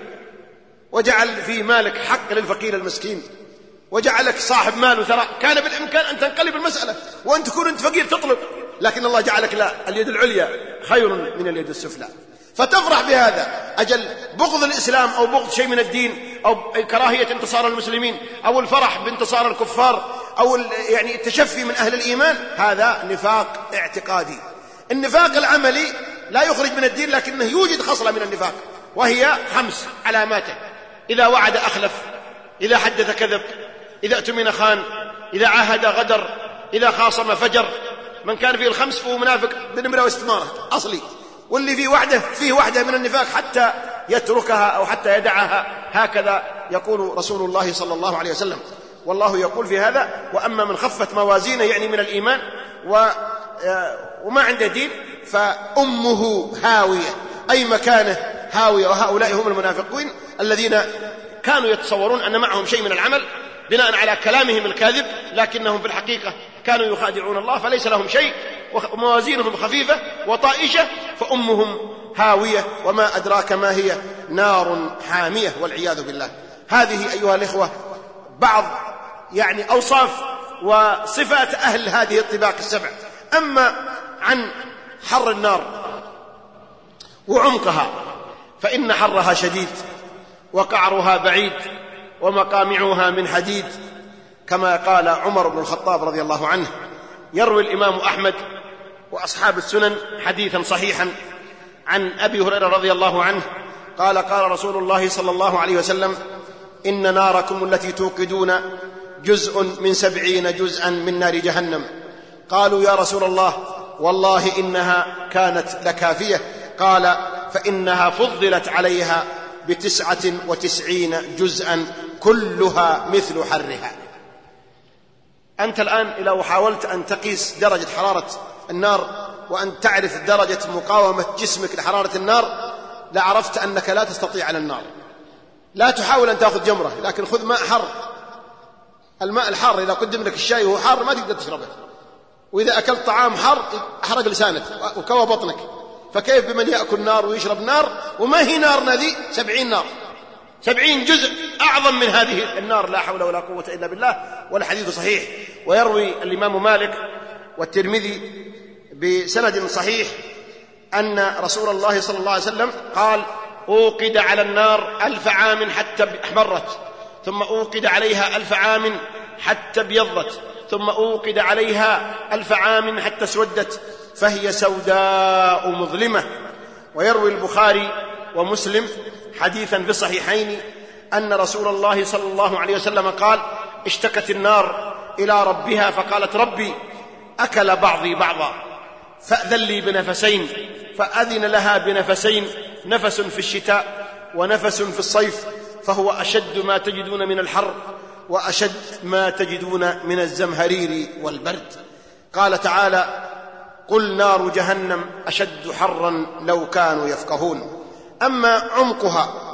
وجعل في مالك حق للفقير المسكين وجعلك صاحب مال وثراء. كان بالإمكان أن تنقلب المسألة وأن تكون أنت فقير تطلب، لكن الله جعلك لا، اليد العليا خير من اليد السفلى، فتفرح بهذا. أجل بغض الإسلام أو بغض شيء من الدين أو كراهية انتصار المسلمين أو الفرح بانتصار الكفار أو يعني التشفي من أهل الإيمان، هذا نفاق اعتقادي. النفاق العملي لا يخرج من الدين لكنه يوجد خصلة من النفاق، وهي 5 علاماته: إذا وعد أخلف، إذا حدث كذب، إذا اؤتمن خان، إذا عاهد غدر، إذا خاصم فجر. من كان فيه ال5 فهو منافق بنمرة واستمارة أصلي، واللي فيه وحدة من النفاق حتى يتركها أو حتى يدعها، هكذا يقول رسول الله صلى الله عليه وسلم. والله يقول في هذا وأما من خفت موازينه يعني من الإيمان وما عنده دين فأمه هاوية، أي مكانه هاوية. وهؤلاء هم المنافقين الذين كانوا يتصورون أن معهم شيء من العمل بناء على كلامهم الكاذب، لكنهم في الحقيقة كانوا يخادعون الله فليس لهم شيء، وموازينهم خفيفة وطائشة، فأمهم هاوية وما أدراك ما هي، نار حامية والعياذ بالله. هذه أيها الإخوة بعض يعني أوصاف وصفات أهل هذه الطباق 7. أما عن حر النار وعمقها فإن حرها شديد وقعرها بعيد ومقامعها من حديد، كما قال عمر بن الخطاب رضي الله عنه. يروي الإمام أحمد وأصحاب السنن حديثا صحيحا عن أبي هريرة رضي الله عنه قال قال رسول الله صلى الله عليه وسلم إن ناركم التي توقدون جزء من 70 جزءا من نار جهنم. قالوا يا رسول الله والله إنها كانت لكافية. قال فإنها فضلت عليها ب99 جزءا كلها مثل حرها. أنت الآن لو حاولت أن تقيس درجة حرارة النار وأن تعرف درجة مقاومة جسمك لحرارة النار لعرفت أنك لا تستطيع على النار. لا تحاول أن تأخذ جمرة، لكن خذ ماء حر. الماء الحار إذا قدم لك الشاي وهو حار ما تقدر تشربه، وإذا أكلت طعام حار أحرق لسانك وكوى بطنك، فكيف بمن يأكل نار ويشرب نار؟ وما هي نارنا ذي 70 نار، 70 جزء أعظم من هذه النار. لا حول ولا قوة إلا بالله. والحديث صحيح. ويروي الإمام مالك والترمذي بسند صحيح أن رسول الله صلى الله عليه وسلم قال: أوقد على النار 1000 عام حتى احمرت، ثم أوقد عليها 1000 عام حتى ابيضت، ثم أوقد عليها 1000 عام حتى اسودت، فهي سوداء مظلمة. ويروي البخاري ومسلم حديثا في الصحيحين أن رسول الله صلى الله عليه وسلم قال: اشتكت النار إلى ربها فقالت: ربي أكل بعضي بعضا فأذن لي بنفسين، فأذن لها بنفسين، نفس في الشتاء ونفس في الصيف، فهو أشد ما تجدون من الحر وأشد ما تجدون من الزمهرير والبرد. قال تعالى: قل نار جهنم أشد حرا لو كانوا يفقهون. أما عمقها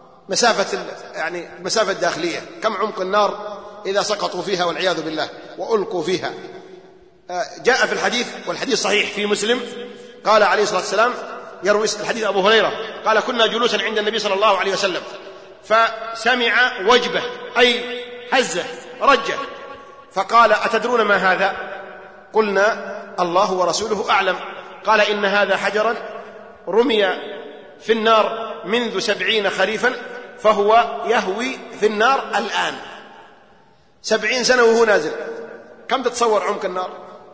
مسافة داخلية، كم عمق النار إذا سقطوا فيها والعياذ بالله وألقوا فيها؟ جاء في الحديث، والحديث صحيح في مسلم، قال عليه الصلاة والسلام، يروي الحديث أبو هريرة قال: كنا جلوسا عند النبي صلى الله عليه وسلم فسمع وجبة أي هزة رجة، فقال: أتدرون ما هذا؟ قلنا: الله ورسوله أعلم. قال: إن هذا حجرا رمي في النار منذ 70 خريفا فهو يهوي في النار الآن. 70 سنة وهو نازل. كم تتصور عمق النار؟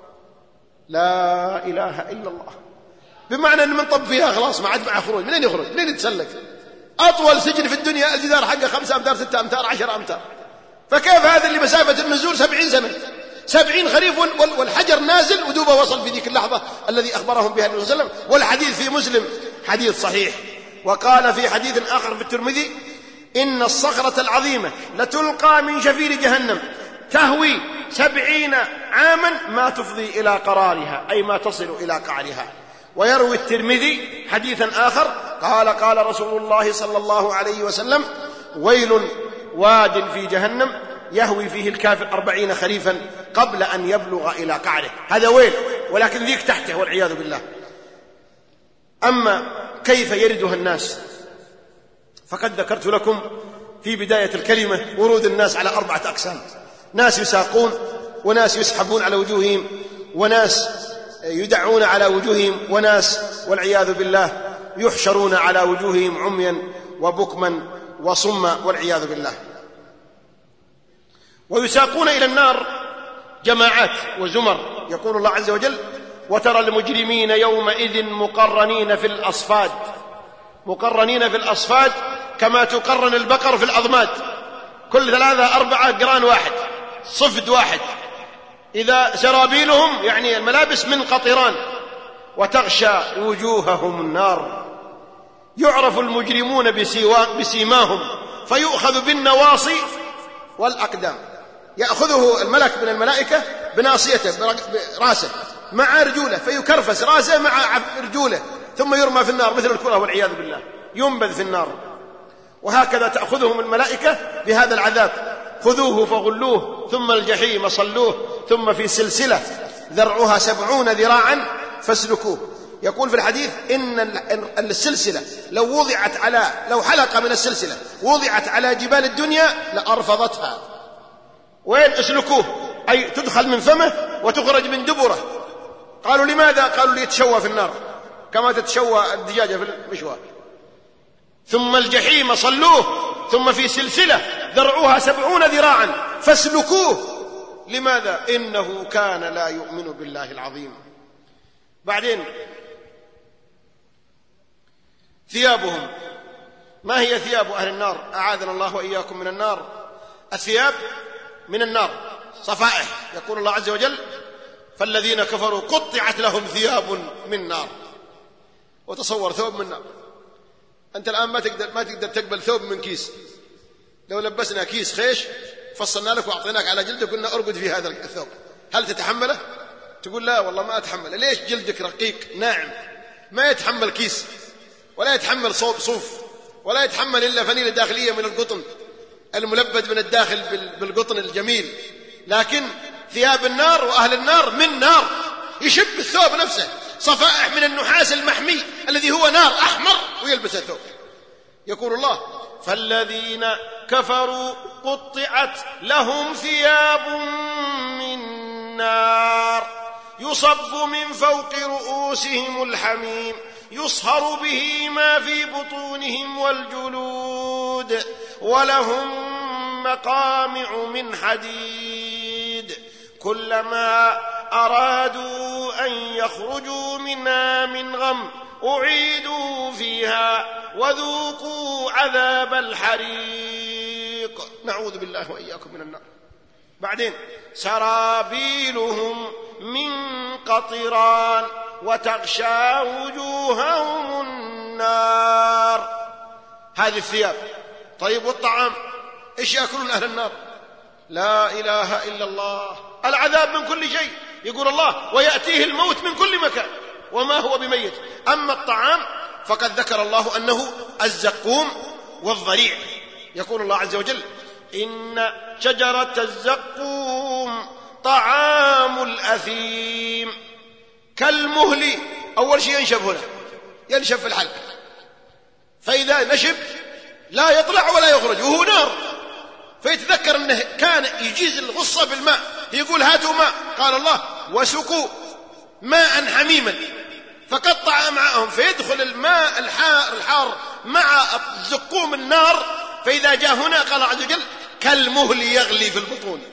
لا إله إلا الله. بمعنى أن من طب فيها خلاص ما عاد معه خروج. منين يخرج؟ منين يتسلك؟ أطول سجن في الدنيا الجدار حقه 5 أمتار 6 أمتار 10 أمتار، فكيف هذا اللي مسافة النزول 70 سنة 70 خريف والحجر نازل ودوبه وصل في ذيك اللحظة الذي أخبرهم بها النبي صلى الله عليه وسلم. والحديث في مسلم حديث صحيح. وقال في حديث آخر في الترمذي: إن الصخرة العظيمة لتلقى من شفير جهنم تهوي 70 عاما ما تفضي إلى قرارها، أي ما تصل إلى قعرها. ويروي الترمذي حديثا آخر قال رسول الله صلى الله عليه وسلم: ويل واد في جهنم يهوي فيه الكافر 40 خريفا قبل أن يبلغ إلى قعره. هذا ويل، ولكن ذيك تحته والعياذ بالله. أما كيف يردها الناس فقد ذكرت لكم في بداية الكلمة ورود الناس على 4 أقسام: ناس يساقون، وناس يسحبون على وجوههم، وناس يدعون على وجوههم، وناس والعياذ بالله يحشرون على وجوههم عميا وبكما وصما والعياذ بالله. ويساقون إلى النار جماعات وزمر. يقول الله عز وجل: وترى المجرمين يومئذ مقرنين في الأصفاد. مقرنين في الأصفاد كما تقرن البقر في الأضماد، كل 3 4 قران واحد، صفد واحد. إذا سرابيلهم يعني الملابس من قطران، وتغشى وجوههم النار. يعرف المجرمون بسيماهم فيؤخذ بالنواصي والأقدام. يأخذه الملك من الملائكة بناصيته براسه مع رجوله، فيكرفس راسه مع رجوله، ثم يرمى في النار مثل الكرة والعياذ بالله، ينبذ في النار. وهكذا تأخذهم الملائكة بهذا العذاب: خذوه فغلوه ثم الجحيم صلوه ثم في سلسلة ذرعها 70 ذراعا فاسلكوه. يقول في الحديث إن السلسلة لو حلقة من السلسلة وضعت على جبال الدنيا لأرفضتها. وين اسلكوه؟ أي تدخل من فمه وتخرج من دبره. قالوا: لماذا؟ قالوا: ليتشوى في النار كما تتشوى الدجاجة في المشوار. ثم الجحيم صلوه ثم في سلسلة ذرعوها 70 ذراعا فاسلكوه. لماذا؟ إنه كان لا يؤمن بالله العظيم. بعدين ثيابهم. ما هي ثياب أهل النار؟ أعاذنا الله وإياكم من النار. الثياب من النار صفائح. يقول الله عز وجل: فالذين كفروا قطعت لهم ثياب من نار. وتصور ثوب من نار. أنت الآن ما تقدر تقبل ثوب من كيس. لو لبسنا كيس خيش فصلنا لك وأعطيناك على جلدك قلنا أرقد في هذا الثوب، هل تتحمله؟ تقول لا والله ما أتحمله. ليش؟ جلدك رقيق ناعم ما يتحمل كيس ولا يتحمل صوف ولا يتحمل إلا فنيلة داخلية من القطن الملبد من الداخل بالقطن الجميل. لكن ثياب النار وأهل النار من نار، يشب الثوب نفسه صفائح من النحاس المحمي الذي هو نار أحمر ويلبس الثوب. يقول الله فالذين كفروا قطعت لهم ثياب من نار يصب من فوق رؤوسهم الحميم يصهر به ما في بطونهم والجلود ولهم مقامع من حديد كلما أرادوا أن يخرجوا منها من غم أعيدوا فيها وذوقوا عذاب الحريق. نعوذ بالله وإياكم من النار. بعدين سرابيلهم من قطران وتغشى وجوههم النار. هذه الثياب. طيب والطعام إيش يأكلون أهل النار؟ لا إله إلا الله. العذاب من كل شيء. يقول الله ويأتيه الموت من كل مكان وما هو بميت. أما الطعام فقد ذكر الله أنه الزقوم والضريع. يقول الله عز وجل إن شجرة الزقوم طعام الأثيم كالمهل. أول شيء ينشف هنا، ينشف في الحلق، فإذا نشف لا يطلع ولا يخرج وهو نار. فيتذكر أنه كان يجيز الغصة بالماء، يقول هاتوا ماء، قال الله وسقوا ماء حميما فقطع أمعاءهم، فيدخل الماء الحار مع الزقوم النار. فإذا جاء هنا قال عز وجل كالمهل يغلي في البطون،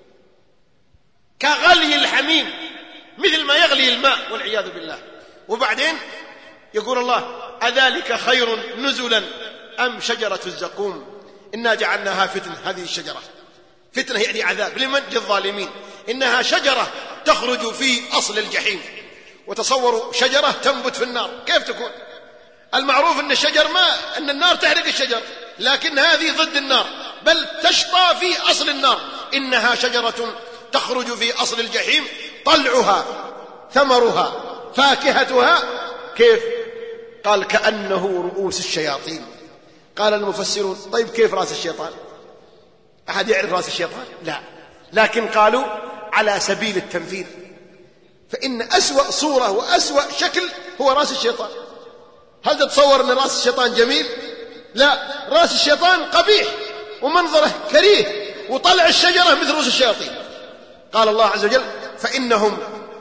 كغلي الحميم، مثل ما يغلي الماء والعياذ بالله. وبعدين يقول الله أذلك خير نزلا أم شجرة الزقوم إنا جعلناها فتنة. هذه الشجرة فتنة يعني عذاب لمن؟ للظالمين. إنها شجرة تخرج في أصل الجحيم. وتصوروا شجرة تنبت في النار كيف تكون؟ المعروف أن الشجر أن النار تحرق الشجر، لكن هذه ضد النار بل تشطى في أصل النار. إنها شجرة تخرج في أصل الجحيم طلعها ثمرها فاكهتها كيف؟ قال كأنه رؤوس الشياطين. قال المفسرون طيب كيف رأس الشيطان؟ أحد يعرف رأس الشيطان؟ لا، لكن قالوا على سبيل التمثيل، فإن أسوأ صورة وأسوأ شكل هو رأس الشيطان. هل تتصور أن رأس الشيطان جميل؟ لا، رأس الشيطان قبيح ومنظره كريه، وطلع الشجرة مثل رؤوس الشياطين. قال الله عز وجل فإنهم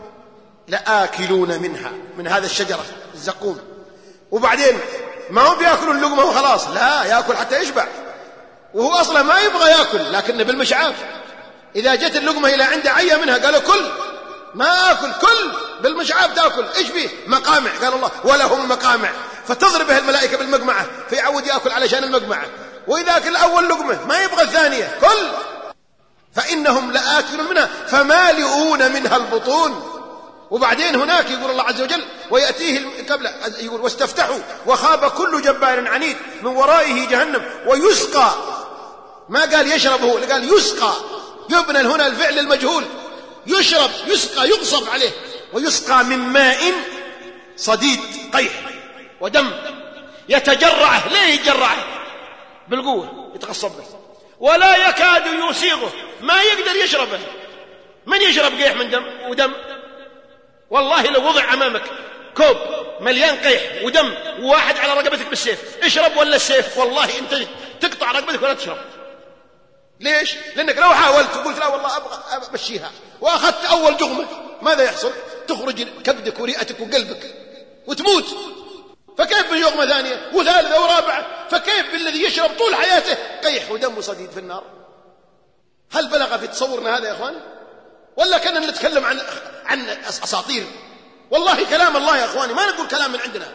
لآكلون منها، من هذا الشجرة الزقوم. وبعدين ما هو بيأكلوا اللقمة وخلاص، لا، يأكل حتى يشبع، وهو أصلا ما يبغى يأكل لكنه بالمشعاف. إذا جت اللقمة إلى عنده عيا منها قالوا كل، ما أكل، كل بالمشعاف تأكل. إيش فيه؟ مقامع. قال الله ولهم مقامع، فتضربه الملائكة بالمقمعة فيعود يأكل علشان المقمعة. وإذا أكل أول لقمة ما يبغى الثانية، كل. فإنهم لآكلون منها فمالئون منها البطون. وبعدين هناك يقول الله عز وجل ويأتيه قبل يقول واستفتحوا وخاب كل جبار عنيد من ورائه جهنم ويسقى. ما قال يشرب، هو قال يسقى، يبنى هنا الفعل المجهول. يشرب، يسقى، يغصب عليه. ويسقى من ماء صديد قيح ودم يتجرعه. ليه يتجرعه؟ بالقوة يتغصب به ولا يكاد يسيغه، ما يقدر يشربه. من يشرب قيح من دم ودم؟ والله لو وضع أمامك كوب مليان قيح ودم وواحد على رقبتك بالسيف، اشرب ولا السيف؟ والله انت تقطع رقبتك ولا تشرب. ليش؟ لأنك لو حاولت وقلت لا والله أبغى أمشيها وأخذت أول جغمة ماذا يحصل؟ تخرج كبدك ورئتك وقلبك وتموت. فكيف بجغمة ثانية وثالثة ورابعة؟ فكيف بالذي يشرب طول حياته قيح ودم صديد في النار؟ هل بلغ في تصورنا هذا يا أخوان؟ ولا كنا نتكلم عن أساطير؟ والله كلام الله يا أخواني، ما نقول كلام من عندنا.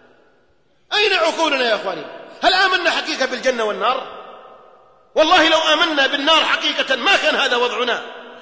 أين عقولنا يا أخواني؟ هل آمنا حقيقة بالجنة والنار؟ والله لو آمنا بالنار حقيقة ما كان هذا وضعنا.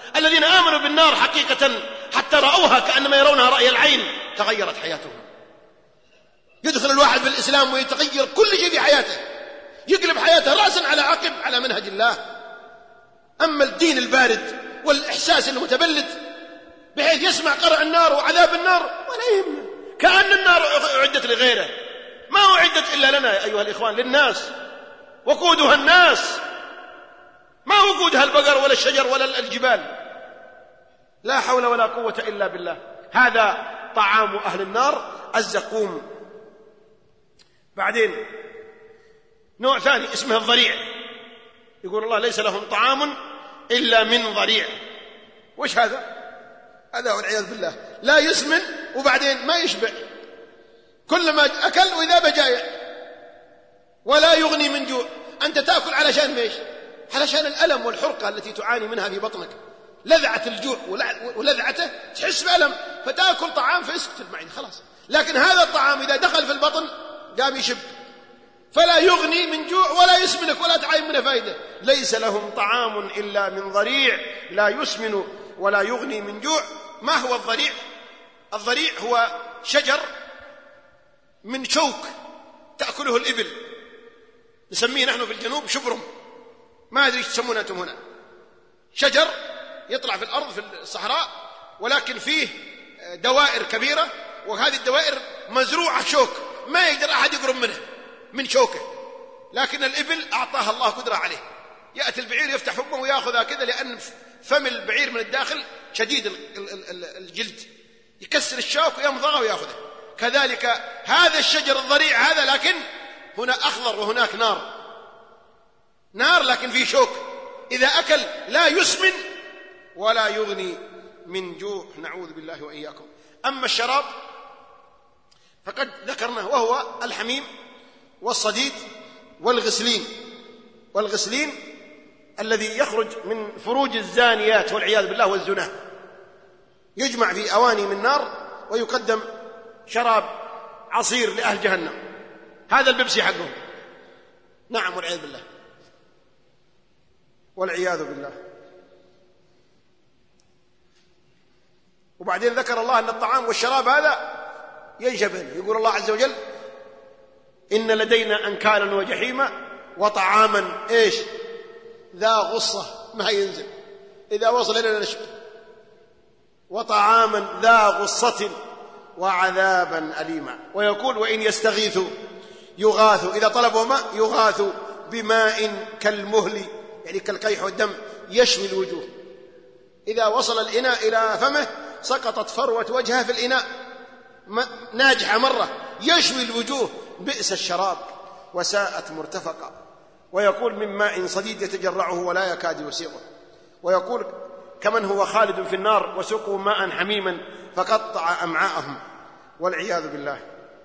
الذين آمنوا بالنار حقيقة حتى رأوها كأنما يرونها رأي العين تغيرت حياتهم. يدخل الواحد في الإسلام ويتغير كل شيء في حياته، يقلب حياته رأسا على عقب على منهج الله. أما الدين البارد والإحساس المتبلد بحيث يسمع قرع النار وعذاب النار ولا يهمه، كأن النار أعدت لغيره، ما أعدت إلا لنا يا أيها الإخوان، للناس، وقودها الناس، ما وقودها البقر ولا الشجر ولا الجبال. لا حول ولا قوة إلا بالله. هذا طعام أهل النار الزقوم. بعدين نوع ثاني اسمه الضريع، يقول الله ليس لهم طعام إلا من ضريع. وش هذا؟ هذا والعياذ بالله لا يسمن وبعدين ما يشبع، كلما أكل وإذا بجايع، ولا يغني من جوع. أنت تأكل علشان ميش؟ علشان الألم والحرقة التي تعاني منها في بطنك، لذعة الجوع ولذعته تحس بألم فتأكل طعام فيسكت المعدة خلاص. لكن هذا الطعام إذا دخل في البطن قام يشب، فلا يغني من جوع ولا يسمنك ولا تعين منه فائدة. ليس لهم طعام إلا من ضريع لا يسمن ولا يغني من جوع. ما هو الضريع؟ الضريع هو شجر من شوك تأكله الإبل، نسميه نحن في الجنوب شبرم، ما أدري ايش تسمونه أنتم هنا. شجر يطلع في الأرض في الصحراء، ولكن فيه دوائر كبيرة، وهذه الدوائر مزروعة شوك، ما يقدر أحد يقرب منه من شوكه، لكن الإبل أعطاها الله قدرة عليه. يأتي البعير يفتح فمه ويأخذها كذا، لأن فم البعير من الداخل شديد الجلد، يكسر الشوك ويمضغه ويأخذه. كذلك هذا الشجر الضريع هذا، لكن هنا أخضر وهناك نار لكن فيه شوك، إذا أكل لا يسمن ولا يغني من جوع، نعوذ بالله وإياكم. أما الشراب فقد ذكرناه، وهو الحميم والصديد والغسلين الذي يخرج من فروج الزانيات والعياذ بالله والزنا، يجمع في أواني من نار ويقدم شراب عصير لأهل جهنم، هذا البيبسي حقهم. نعم والعياذ بالله والعياذ بالله. وبعدين ذكر الله أن الطعام والشراب هذا ينشبه، يقول الله عز وجل إن لدينا أنكالا وجحيما وطعاما إيش ذا غصة، ما ينزل إذا وصل إلينا نشب، وطعاما ذا غصة وعذابا أليما. ويقول وإن يستغيثوا يغاثوا، إذا طلبوا ماء يغاثوا بماء كالمهل، يعني كالقيح والدم يشوي الوجوه. إذا وصل الإناء إلى فمه سقطت فروة وجهه في الإناء ناجحة مرة، يشوي الوجوه، بئس الشراب وساءت مرتفقا. ويقول من ماء صديد يتجرعه ولا يكاد يسيغه. ويقول كمن هو خالد في النار وسقوا ماء حميما فقطع أمعاءهم والعياذ بالله.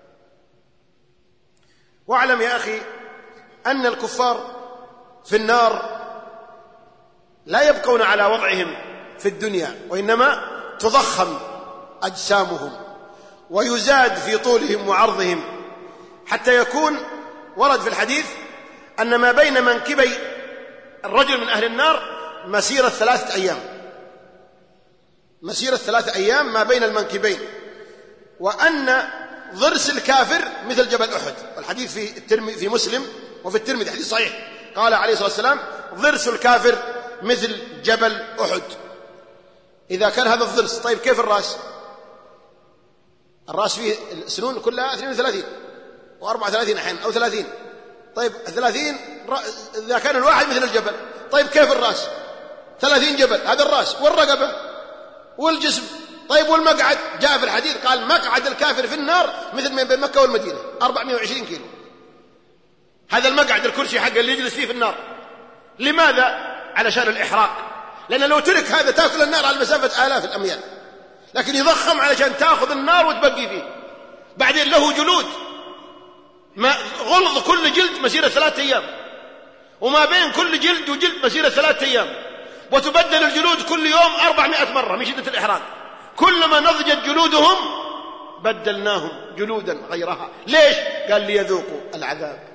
واعلم يا أخي أن الكفار في النار لا يبقون على وضعهم في الدنيا، وإنما تضخم أجسامهم ويزاد في طولهم وعرضهم، حتى يكون ورد في الحديث أن ما بين منكبي الرجل من أهل النار مسيرة 3 أيام، مسيرة 3 أيام ما بين المنكبين، وأن ضرس الكافر مثل جبل أحد. والحديث في مسلم وفي الترمذي حديث صحيح، قال عليه الصلاة والسلام ضرس الكافر مثل جبل أحد. إذا كان هذا الضرس، طيب كيف الرأس؟ الرأس فيه السنون كلها 32 و34 أحيانا أو 30. طيب 30 إذا كان الواحد مثل الجبل، طيب كيف الرأس؟ 30 جبل، هذا الرأس والرقبة والجسم. طيب والمقعد؟ جاء في الحديث قال مقعد الكافر في النار مثل ما بين مكة والمدينة 420 كيلو. هذا المقعد الكرسي حقه اللي يجلس فيه في النار. لماذا؟ علشان الإحراق، لأن لو ترك هذا تأكل النار على مسافة آلاف الأميال، لكن يضخم علشان تأخذ النار وتبقي فيه. بعدين له جلود، ما غلظ كل جلد مسيرة 3 أيام، وما بين كل جلد وجلد مسيرة 3 أيام، وتبدل الجلود كل يوم 400 مرة من شدة الإحراق. كلما نضجت جلودهم بدلناهم جلودا غيرها. ليش؟ قال ليذوقوا العذاب.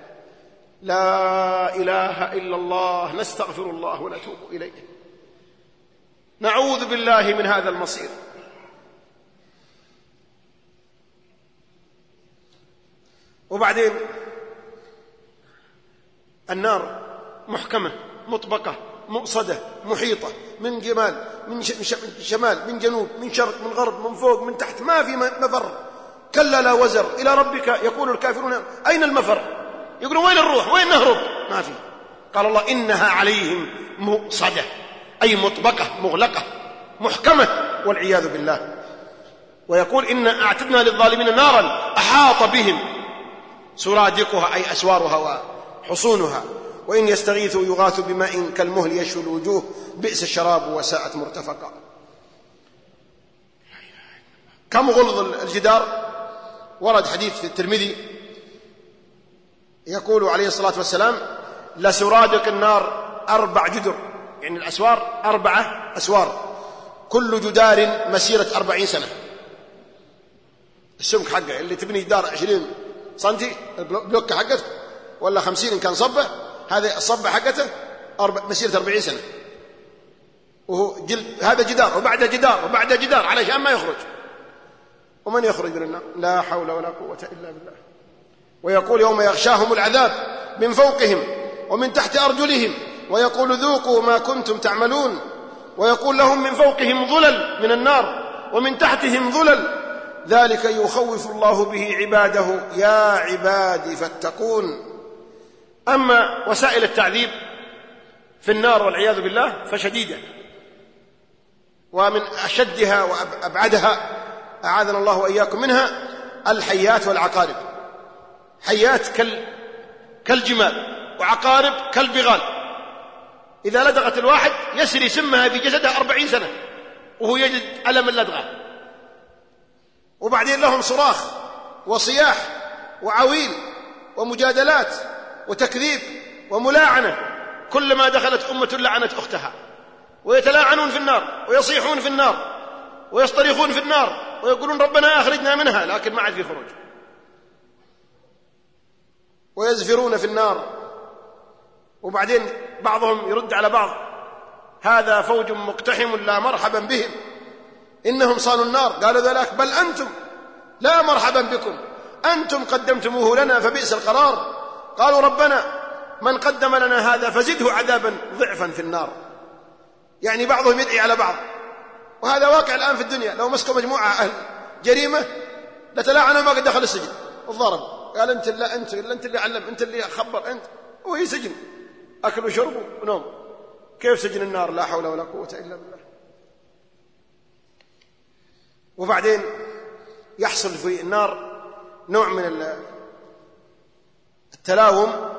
لا إله إلا الله، نستغفر الله ونتوب إليه. نعوذ بالله من هذا المصير. وبعدين النار محكمة مطبقة مؤصدة محيطة من جمال من شمال من جنوب من شرق من غرب من فوق من تحت، ما في مفر. كلا لا وزر إلى ربك يقول الكافرون أين المفر؟ يقولون وين نروح وين نهرب؟ ما في. قال الله إنها عليهم مؤصدة، أي مطبقة مغلقة محكمة والعياذ بالله. ويقول إنا أعتدنا للظالمين نارا أحاط بهم سرادقها أي أسوارها وحصونها، وإن يستغيثوا يغاثوا بماء كالمهل يشوي الوجوه بئس الشراب وساءت مرتفقا. كم غلظ الجدار؟ ورد حديث في الترمذي يقول عليه الصلاة والسلام لسرادق النار 4 جدر، يعني الأسوار 4 أسوار، كل جدار مسيرة 40 سنة. السمك حقه اللي تبني جدار 20 سنتي البلوك حقته ولا 50 إن كان صبة، هذه الصبة حقته مسيرة 40 سنة، وهو هذا جدار وبعد جدار وبعد جدار علشان ما يخرج. ومن يخرج من النار؟ لا حول ولا قوة إلا بالله. ويقول يوم يغشاهم العذاب من فوقهم ومن تحت أرجلهم ويقول ذوقوا ما كنتم تعملون، ويقول لهم من فوقهم ظلل من النار ومن تحتهم ظلل، ذلك يخوف الله به عباده يا عبادي فاتقون. أما وسائل التعذيب في النار والعياذ بالله فشديدة، ومن أشدها وأبعدها أعاذنا الله وإياكم منها الحيات والعقارب. حيات كالجمال وعقارب كالبغال، إذا لدغت الواحد يسري سمها في جسده 40 سنة وهو يجد ألم اللدغة. وبعدين لهم صراخ وصياح وعويل ومجادلات وتكذيب وملاعنة، كلما دخلت أمة لعنت أختها، ويتلاعنون في النار ويصيحون في النار ويصطرخون في النار ويقولون ربنا أخرجنا منها، لكن ما عاد في خروج، ويزفرون في النار. وبعدين بعضهم يرد على بعض هذا فوج مقتحم لا مرحبا بهم إنهم صالوا النار. قالوا ذلك بل أنتم لا مرحبا بكم أنتم قدمتموه لنا فبئس القرار. قالوا ربنا من قدم لنا هذا فزده عذابا ضعفا في النار. يعني بعضهم يدعي على بعض، وهذا واقع الآن في الدنيا. لو مسكوا مجموعة أهل جريمة لتلاعنوا ما قد دخل السجن والضرب، قال أنت لا أنت اللي علم أنت اللي خبر أنت، وهي سجن أكل وشرب ونوم. كيف سجن النار؟ لا حول ولا قوة إلا بالله. وبعدين يحصل في النار نوع من التلاوم،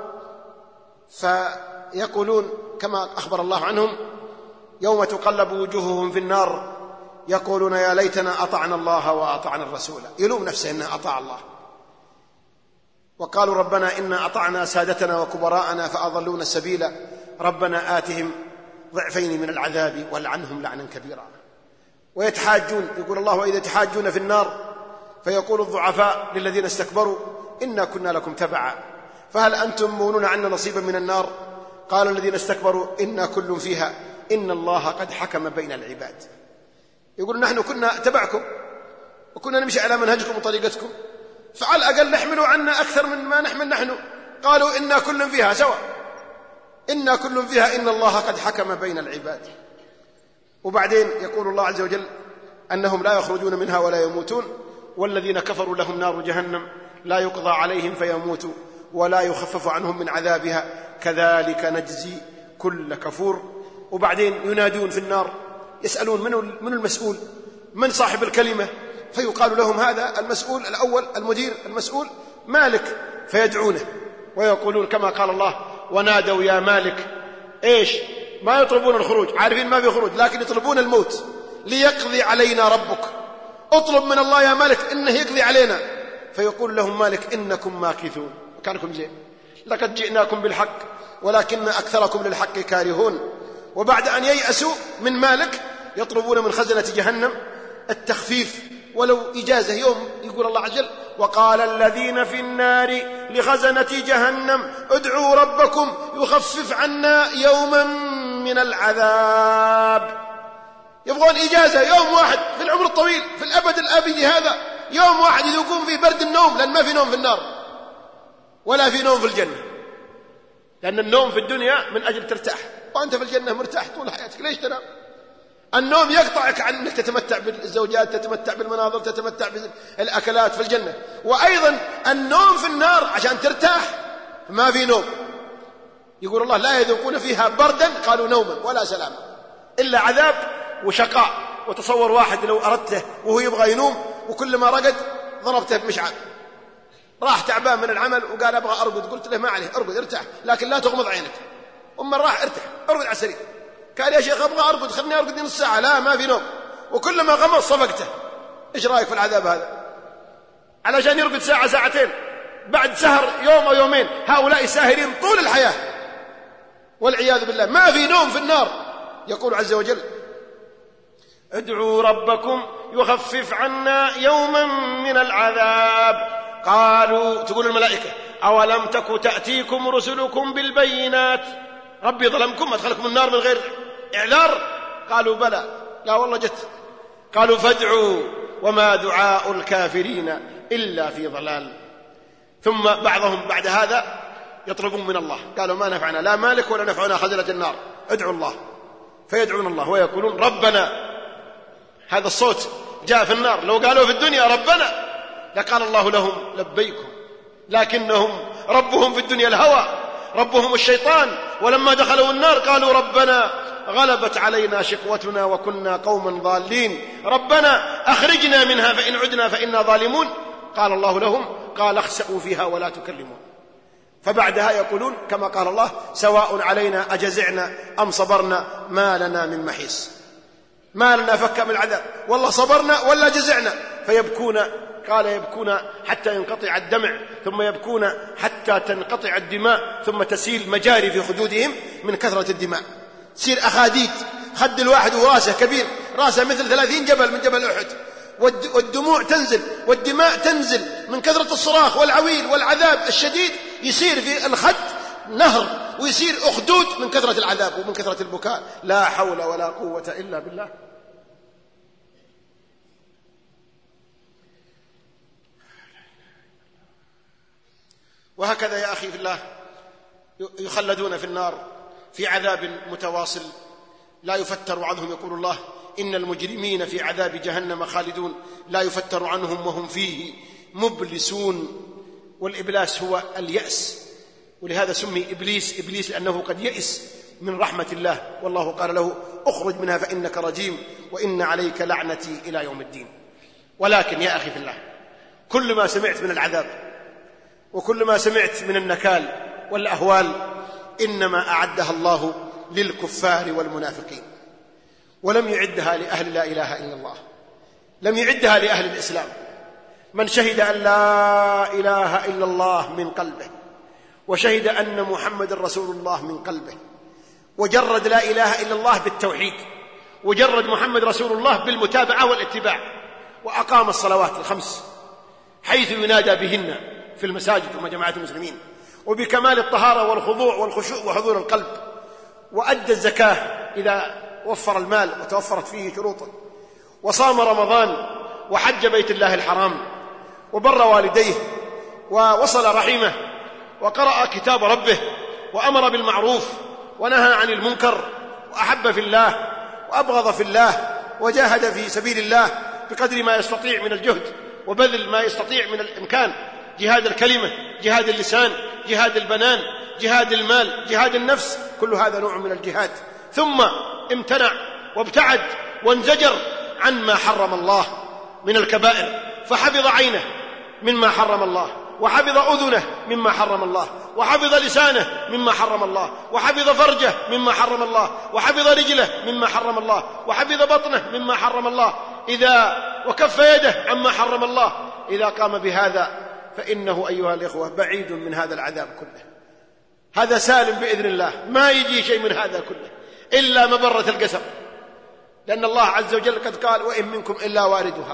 فيقولون كما أخبر الله عنهم يوم تقلب وجوههم في النار يقولون يا ليتنا أطعنا الله وأطعنا الرسول. يلوم نفسه إنه أطاع الله، وقالوا ربنا إنا أطعنا سادتنا وكبراءنا فأضلونا السبيل ربنا آتهم ضعفين من العذاب والعنهم لعنا كبيرا. ويتحاجون، يقول الله وإذا يتحاجون في النار فيقول الضعفاء للذين استكبروا إنا كنا لكم تبعا فهل أنتم مغنون عنا نصيبا من النار؟ قال الذين استكبروا إنا كل فيها إن الله قد حكم بين العباد. يقول نحن كنا تبعكم وكنا نمشي على منهجكم وطريقتكم، فعلى الأقل نحملوا عنا أكثر من ما نحمل نحن. قالوا إنا كل فيها سواء، إنا كل فيها إن الله قد حكم بين العباد. وبعدين يقول الله عز وجل أنهم لا يخرجون منها ولا يموتون والذين كفروا لهم نار جهنم لا يقضى عليهم فيموتوا ولا يخفف عنهم من عذابها كذلك نجزي كل كفور. وبعدين ينادون في النار يسألون من المسؤول، من صاحب الكلمة؟ فيقال لهم هذا المسؤول الأول المدير المسؤول مالك، فيدعونه ويقولون كما قال الله ونادوا يا مالك. إيش؟ ما يطلبون الخروج، عارفين ما في خروج، لكن يطلبون الموت. ليقضي علينا ربك، اطلب من الله يا مالك إنه يقضي علينا. فيقول لهم مالك إنكم ماكثون، كانكم زين، لقد جئناكم بالحق ولكن أكثركم للحق كارهون. وبعد أن ييأسوا من مالك يطلبون من خزنة جهنم التخفيف ولو إجازة يوم. يقول الله عز وجل وقال الذين في النار لخزنة جهنم ادعوا ربكم يخفف عنا يوما من العذاب. يبغون إجازة يوم واحد في العمر الطويل في الأبد الأبدي هذا، يوم واحد يذوقون فيه برد النوم، لأن ما في نوم في النار ولا في نوم في الجنة. لأن النوم في الدنيا من أجل ترتاح، وأنت في الجنة مرتاح طول حياتك، ليش تنام؟ النوم يقطعك عن أنك تتمتع بالزوجات، تتمتع بالمناظر، تتمتع بالأكلات في الجنة. وأيضا النوم في النار عشان ترتاح، ما في نوم. يقول الله لا يذوقون فيها بردا قالوا نوما ولا سلاما، إلا عذاب وشقاء. وتصور واحد لو أردته وهو يبغى ينوم وكل ما رقد ضربته بمشعل، راح تعبان من العمل وقال أبغى أرقد، قلت له ما عليه أرقد ارتاح، لكن لا تغمض عينك. أما راح ارتاح أرقد على السرير، قال يا شيخ أبغى أرقد خلني أرقد نص ساعة، لا ما في نوم، وكل ما غمض صفقته. إيش رأيك في العذاب هذا؟ علشان يرقد ساعة ساعتين بعد سهر يوم أو يومين، هؤلاء ساهرين طول الحياة والعياذ بالله، ما في نوم في النار. يقول عز وجل ادعوا ربكم يخفف عنا يوما من العذاب. قالوا، تقول الملائكة أولم تك تأتيكم رسلكم بالبينات؟ ربي ظلمكم أدخلكم النار من غير إعذار؟ قالوا بلى. لا والله جت. قالوا فادعوا وما دعاء الكافرين إلا في ضلال. ثم بعضهم بعد هذا يطلبون من الله، قالوا ما نفعنا لا مالك ولا نفعنا خزنة النار، ادعوا الله. فيدعون الله ويقولون ربنا. هذا الصوت جاء في النار، لو قالوا في الدنيا ربنا لقال الله لهم لبيكم، لكنهم ربهم في الدنيا الهوى، ربهم الشيطان. ولما دخلوا النار قالوا ربنا غلبت علينا شقوتنا وكنا قوما ضالين، ربنا أخرجنا منها فإن عدنا فإنا ظالمون. قال الله لهم قال اخسئوا فيها ولا تكلمون. فبعدها يقولون كما قال الله سواء علينا أجزعنا أم صبرنا ما لنا من محيص، ما لنا فك من العذاب، والله صبرنا ولا جزعنا. فيبكون، قال يبكون حتى ينقطع الدمع، ثم يبكون حتى تنقطع الدماء، ثم تسيل مجاري في خدودهم من كثرة الدماء، تصير أخاديد، خد الواحد وراسه كبير، راسه مثل 30 جبل من جبل أحد، والدموع تنزل والدماء تنزل من كثرة الصراخ والعويل والعذاب الشديد. يصير في الخد نهر ويصير أخدود من كثرة العذاب ومن كثرة البكاء. لا حول ولا قوة إلا بالله. وهكذا يا أخي في الله يخلدون في النار في عذاب متواصل لا يفتر عنهم. يقول الله إن المجرمين في عذاب جهنم خالدون لا يفتر عنهم وهم فيه مبلسون. والإبلاس هو اليأس، ولهذا سمي إبليس لأنه قد يئس من رحمة الله، والله قال له اخرج منها فإنك رجيم وإن عليك لعنتي إلى يوم الدين. ولكن يا أخي في الله، كل ما سمعت من العذاب وكل ما سمعت من النكال والأهوال إنما أعدها الله للكفار والمنافقين، ولم يعدها لأهل لا إله إلا الله، لم يعدها لأهل الإسلام. من شهد أن لا إله إلا الله من قلبه، وشهد أن محمد رسول الله من قلبه، وجرد لا إله إلا الله بالتوحيد، وجرد محمد رسول الله بالمتابعة والاتباع، وأقام الصلوات الخمس حيث ينادى بهن في المساجد ومجمعات المسلمين، وبكمال الطهارة والخضوع والخشوع وحضور القلب، وأدى الزكاة إذا وفر المال وتوفرت فيه شروطه، وصام رمضان، وحج بيت الله الحرام، وبر والديه، ووصل رحمه، وقرأ كتاب ربه، وأمر بالمعروف ونهى عن المنكر، وأحب في الله وأبغض في الله، وجاهد في سبيل الله بقدر ما يستطيع من الجهد، وبذل ما يستطيع من الإمكان، جهاد الكلمة، جهاد اللسان، جهاد البنان، جهاد المال، جهاد النفس، كل هذا نوع من الجهاد. ثم امتنع وابتعد وانزجر عن ما حرم الله من الكبائر، فحفظ عينه مما حرم الله، وحفظ أذنه مما حرم الله، وحفظ لسانه مما حرم الله، وحفظ فرجه مما حرم الله، وحفظ رجله مما حرم الله، وحفظ بطنه مما حرم الله، وكف يده عما حرم الله. إذا قام بهذا فإنه أيها الإخوة بعيد من هذا العذاب كله، هذا سالم بإذن الله، ما يجي شيء من هذا كله إلا مبرة القسم، لأن الله عز وجل قد قال وإن منكم إلا واردها،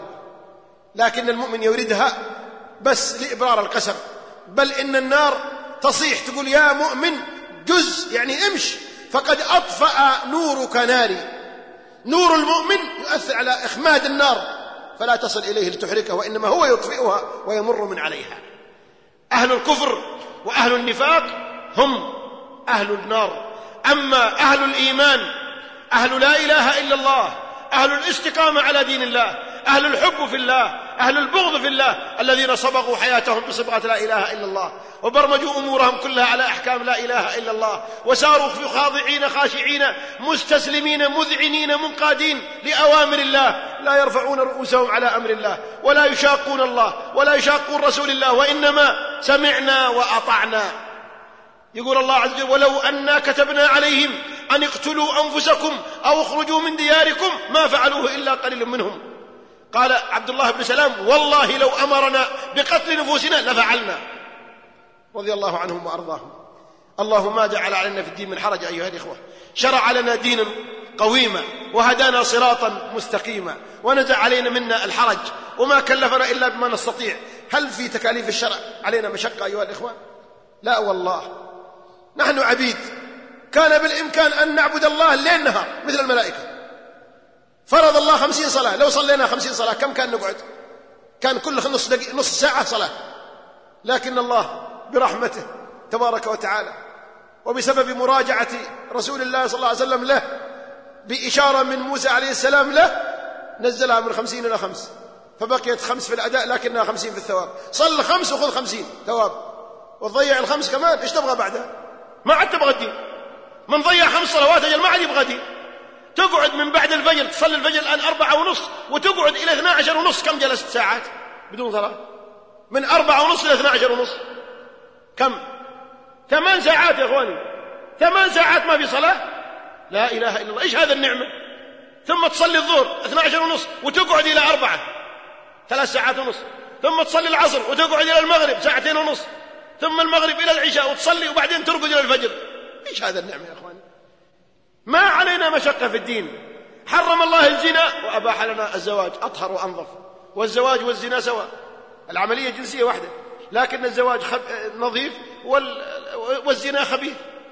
لكن المؤمن يوردها بس لإبرار القسم. بل إن النار تصيح تقول يا مؤمن جز، يعني امش، فقد أطفأ نورك ناري، نور المؤمن يؤثر على إخماد النار فلا تصل إليه لتحرقه، وإنما هو يطفئها ويمر من عليها. أهل الكفر وأهل النفاق هم أهل النار. أما أهل الإيمان، أهل لا إله إلا الله، أهل الاستقامة على دين الله، أهل الحب في الله، أهل البغض في الله، الذين صبغوا حياتهم بصبغة لا إله إلا الله وبرمجوا أمورهم كلها على أحكام لا إله إلا الله، وساروا في خاضعين خاشعين مستسلمين مذعنين منقادين لأوامر الله، لا يرفعون رؤوسهم على أمر الله ولا يشاقون الله ولا يشاقون رسول الله، وإنما سمعنا وأطعنا. يقول الله عز وجل: ولو أنا كتبنا عليهم أن اقتلوا أنفسكم أو اخرجوا من دياركم ما فعلوه إلا قليل منهم. قال عبد الله بن سلام: والله لو أمرنا بقتل نفوسنا لفعلنا، رضي الله عنهم وأرضاهم. الله ما جعل علينا في الدين من حرج أيها الإخوة، شرع لنا دينا قويما وهدانا صراطا مستقيما ونزع علينا منا الحرج وما كلفنا إلا بما نستطيع. هل في تكاليف الشرع علينا مشقة أيها الإخوة؟ لا والله، نحن عبيد. كان بالإمكان أن نعبد الله ليل نهار مثل الملائكة. فرض الله 50 صلاة، لو صلينا 50 صلاة كم كان نقعد؟ كان كل نص ساعة صلاة. لكن الله برحمته تبارك وتعالى وبسبب مراجعة رسول الله صلى الله عليه وسلم له بإشارة من موسى عليه السلام له نزلها من 50 إلى 5، فبقيت 5 في الأداء لكنها 50 في الثواب. صل 5 وخذ 50 ثواب، وتضيع 5 كمان، إيش تبغى بعدها؟ ما عاد تبغى الدين. من ضيع 5 صلوات أجل ما عاد يبغى دين. تقعد من بعد الفجر، تصلي الفجر الآن 4:30 وتقعد إلى 12:30. كم جلست ساعات بدون صلاة؟ من 4:30 إلى 12:30 كم؟ 8 ساعات يا أخواني، 8 ساعات ما في صلاة. لا إله إلا الله، إيش هذا النعمة؟ ثم تصلي الظهر 12:30 وتقعد إلى 4، 3 ساعات ونص. ثم تصلي العصر وتقعد إلى المغرب 2.5 ساعة، ثم المغرب إلى العشاء وتصلي وبعدين ترقد إلى الفجر. إيش هذا النعمة يا أخواني؟ ما علينا مشقة في الدين. حرم الله الزنا وأباح لنا الزواج، أطهر وأنظف. والزواج والزنا سواء، العملية جنسية واحدة، لكن الزواج نظيف والزنا خبيث.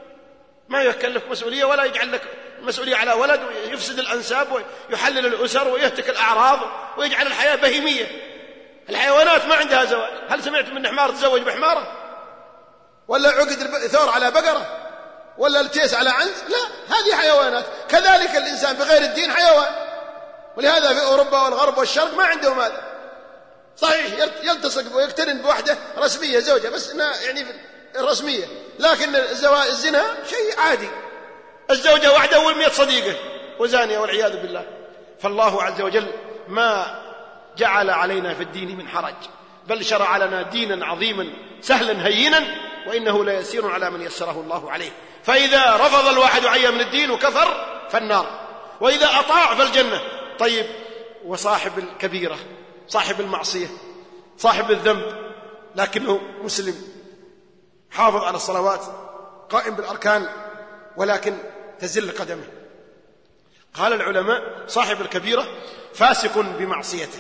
ما يكلف مسؤولية ولا يجعل لك مسؤولية على ولد، ويفسد الأنساب ويحلل الأسر ويهتك الأعراض ويجعل الحياة بهيمية. الحيوانات ما عندها زواج. هل سمعت من حمار تزوج بحمارة؟ ولا عقد ثور على بقرة؟ ولا التيس على عنز؟ لا، هذه حيوانات. كذلك الإنسان بغير الدين حيوان. ولهذا في أوروبا والغرب والشرق ما عندهم هذا. صحيح يلتصق ويقترن بوحدة رسمية زوجة، بس يعني الرسمية، لكن الزنا شيء عادي. الزوجة واحدة وال100 صديقة وزانية والعياذ بالله. فالله عز وجل ما جعل علينا في الدين من حرج، بل شرع لنا دينا عظيما سهلا هينا، وإنه ليسير على من يسره الله عليه. فإذا رفض الواحد عيا من الدين وكفر فالنار، وإذا أطاع فالجنة. طيب، وصاحب الكبيرة، صاحب المعصية، صاحب الذنب، لكنه مسلم حافظ على الصلوات قائم بالأركان، ولكن تزل قدمه. قال العلماء: صاحب الكبيرة فاسق بمعصيته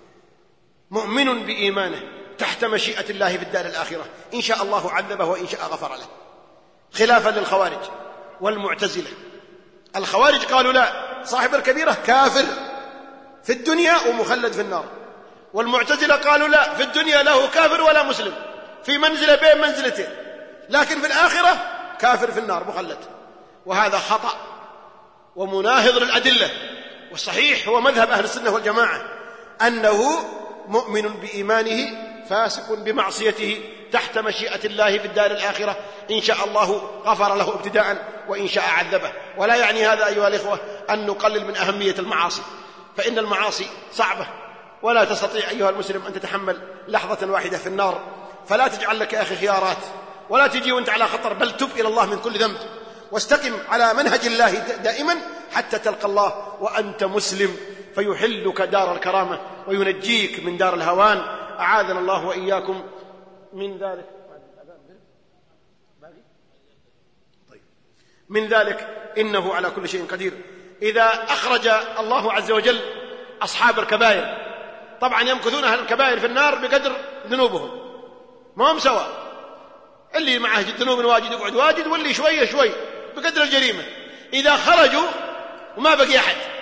مؤمن بإيمانه تحت مشيئة الله في الدار الآخرة، إن شاء الله عذبه وإن شاء غفر له، خلافا للخوارج والمعتزلة. الخوارج قالوا لا، صاحب الكبيرة كافر في الدنيا ومخلد في النار. والمعتزلة قالوا لا، في الدنيا له كافر ولا مسلم، في منزلة بين منزلتين، لكن في الآخرة كافر في النار مخلد. وهذا خطأ ومناهض للأدلة. والصحيح هو مذهب أهل السنة والجماعة أنه مؤمن بإيمانه فاسق بمعصيته تحت مشيئة الله في الدار الآخرة، إن شاء الله غفر له ابتداء وإن شاء عذبه. ولا يعني هذا أيها الإخوة أن نقلل من أهمية المعاصي، فإن المعاصي صعبة، ولا تستطيع أيها المسلم أن تتحمل لحظة واحدة في النار. فلا تجعل لك يا أخي خيارات، ولا تجي وانت على خطر، بل تب إلى الله من كل ذنب، واستقم على منهج الله دائما حتى تلقى الله وأنت مسلم، فيحلك دار الكرامة وينجيك من دار الهوان. أعاذنا الله وإياكم من ذلك. من ذلك إنه على كل شيء قدير. إذا أخرج الله عز وجل أصحاب الكبائر، طبعا يمكثون أهل الكبائر في النار بقدر ذنوبهم، ما هم سواء، اللي معه ذنوب واجد يقعد واجد، واللي شوية شوي بقدر الجريمة. إذا خرجوا وما بقي أحد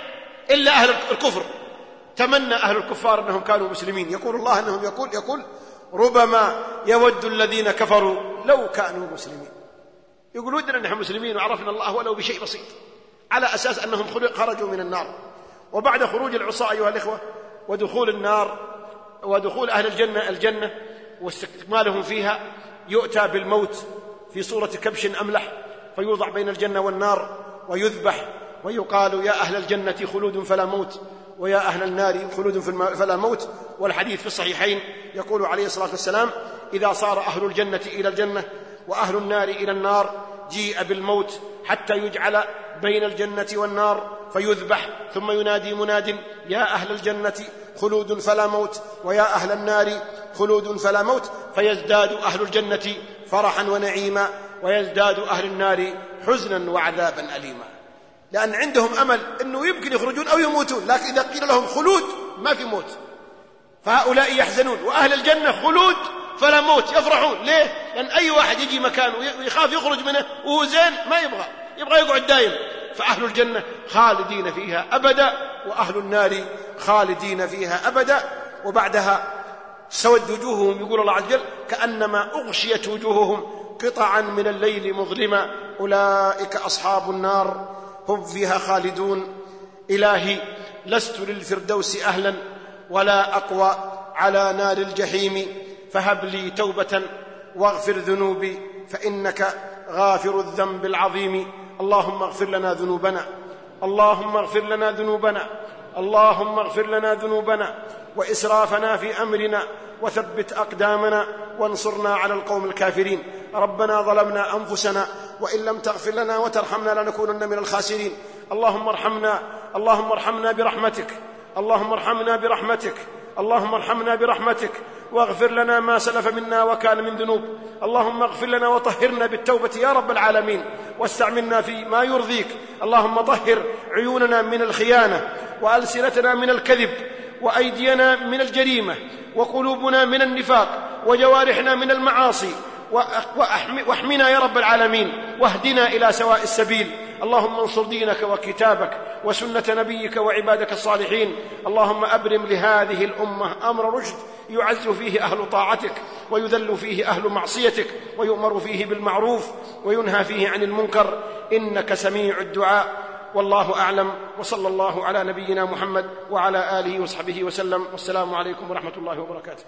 إلا أهل الكفر. تمنى أهل الكفار أنهم كانوا مسلمين. يقول الله أنهم يقول ربما يود الذين كفروا لو كانوا مسلمين. يقول ودنا نحن مسلمين وعرفنا الله ولو بشيء بسيط، على أساس أنهم خرجوا من النار. وبعد خروج العصاة أيها الإخوة ودخول النار ودخول أهل الجنة واستكمالهم فيها، يؤتى بالموت في صورة كبش أملح فيوضع بين الجنة والنار ويذبح، ويقال يا أهل الجنة خلود فلا موت، ويا أهل النار خلود فلا موت. والحديث في الصحيحين يقول عليه الصلاة والسلام: إذا صار أهل الجنة إلى الجنة وأهل النار إلى النار جيء بالموت حتى يجعل بين الجنة والنار فيذبح، ثم ينادي مناد: يا أهل الجنة خلود فلا موت، ويا أهل النار خلود فلا موت، فيزداد أهل الجنة فرحا ونعيما، ويزداد أهل النار حزنا وعذابا أليما، لأن عندهم أمل أنه يمكن يخرجون أو يموتون، لكن إذا قيل لهم خلود ما في موت، فهؤلاء يحزنون. وأهل الجنة خلود فلا موت يفرحون. ليه؟ لأن أي واحد يجي مكان ويخاف يخرج منه وهو زين ما يبغى يقعد دائم. فأهل الجنة خالدين فيها أبدا، وأهل النار خالدين فيها أبدا. وبعدها سود وجوههم، يقول الله عز وجل: كأنما أغشيت وجوههم قطعا من الليل مظلما، أولئك أصحاب النار هم فيها خالدون. إلهي لست للفردوس أهلا ولا أقوى على نار الجحيم، فهب لي توبة واغفر ذنوبي فإنك غافر الذنب العظيم. اللهم اغفر لنا ذنوبنا، اللهم اغفر لنا ذنوبنا، اللهم اغفر لنا ذنوبنا وإسرافنا في أمرنا، وثبت أقدامنا وانصرنا على القوم الكافرين. ربنا ظلمنا أنفسنا وإن لم تغفر لنا وترحمنا لنكونن من الخاسرين. اللهم ارحمنا برحمتك، اللهم ارحمنا برحمتك، اللهم ارحمنا برحمتك، واغفر لنا ما سلف منا وكان من ذنوب. اللهم اغفر لنا وطهرنا بالتوبة يا رب العالمين، واستعملنا في ما يرضيك. اللهم طهر عيوننا من الخيانة، وألسنتنا من الكذب، وأيدينا من الجريمة، وقلوبنا من النفاق، وجوارحنا من المعاصي، واحمنا يا رب العالمين، واهدنا إلى سواء السبيل. اللهم انصر دينك وكتابك وسنة نبيك وعبادك الصالحين. اللهم أبرم لهذه الأمة أمر رشد يعز فيه أهل طاعتك، ويذل فيه أهل معصيتك، ويؤمر فيه بالمعروف وينهى فيه عن المنكر، إنك سميع الدعاء. والله أعلم، وصلى الله على نبينا محمد وعلى آله وصحبه وسلم، والسلام عليكم ورحمة الله وبركاته.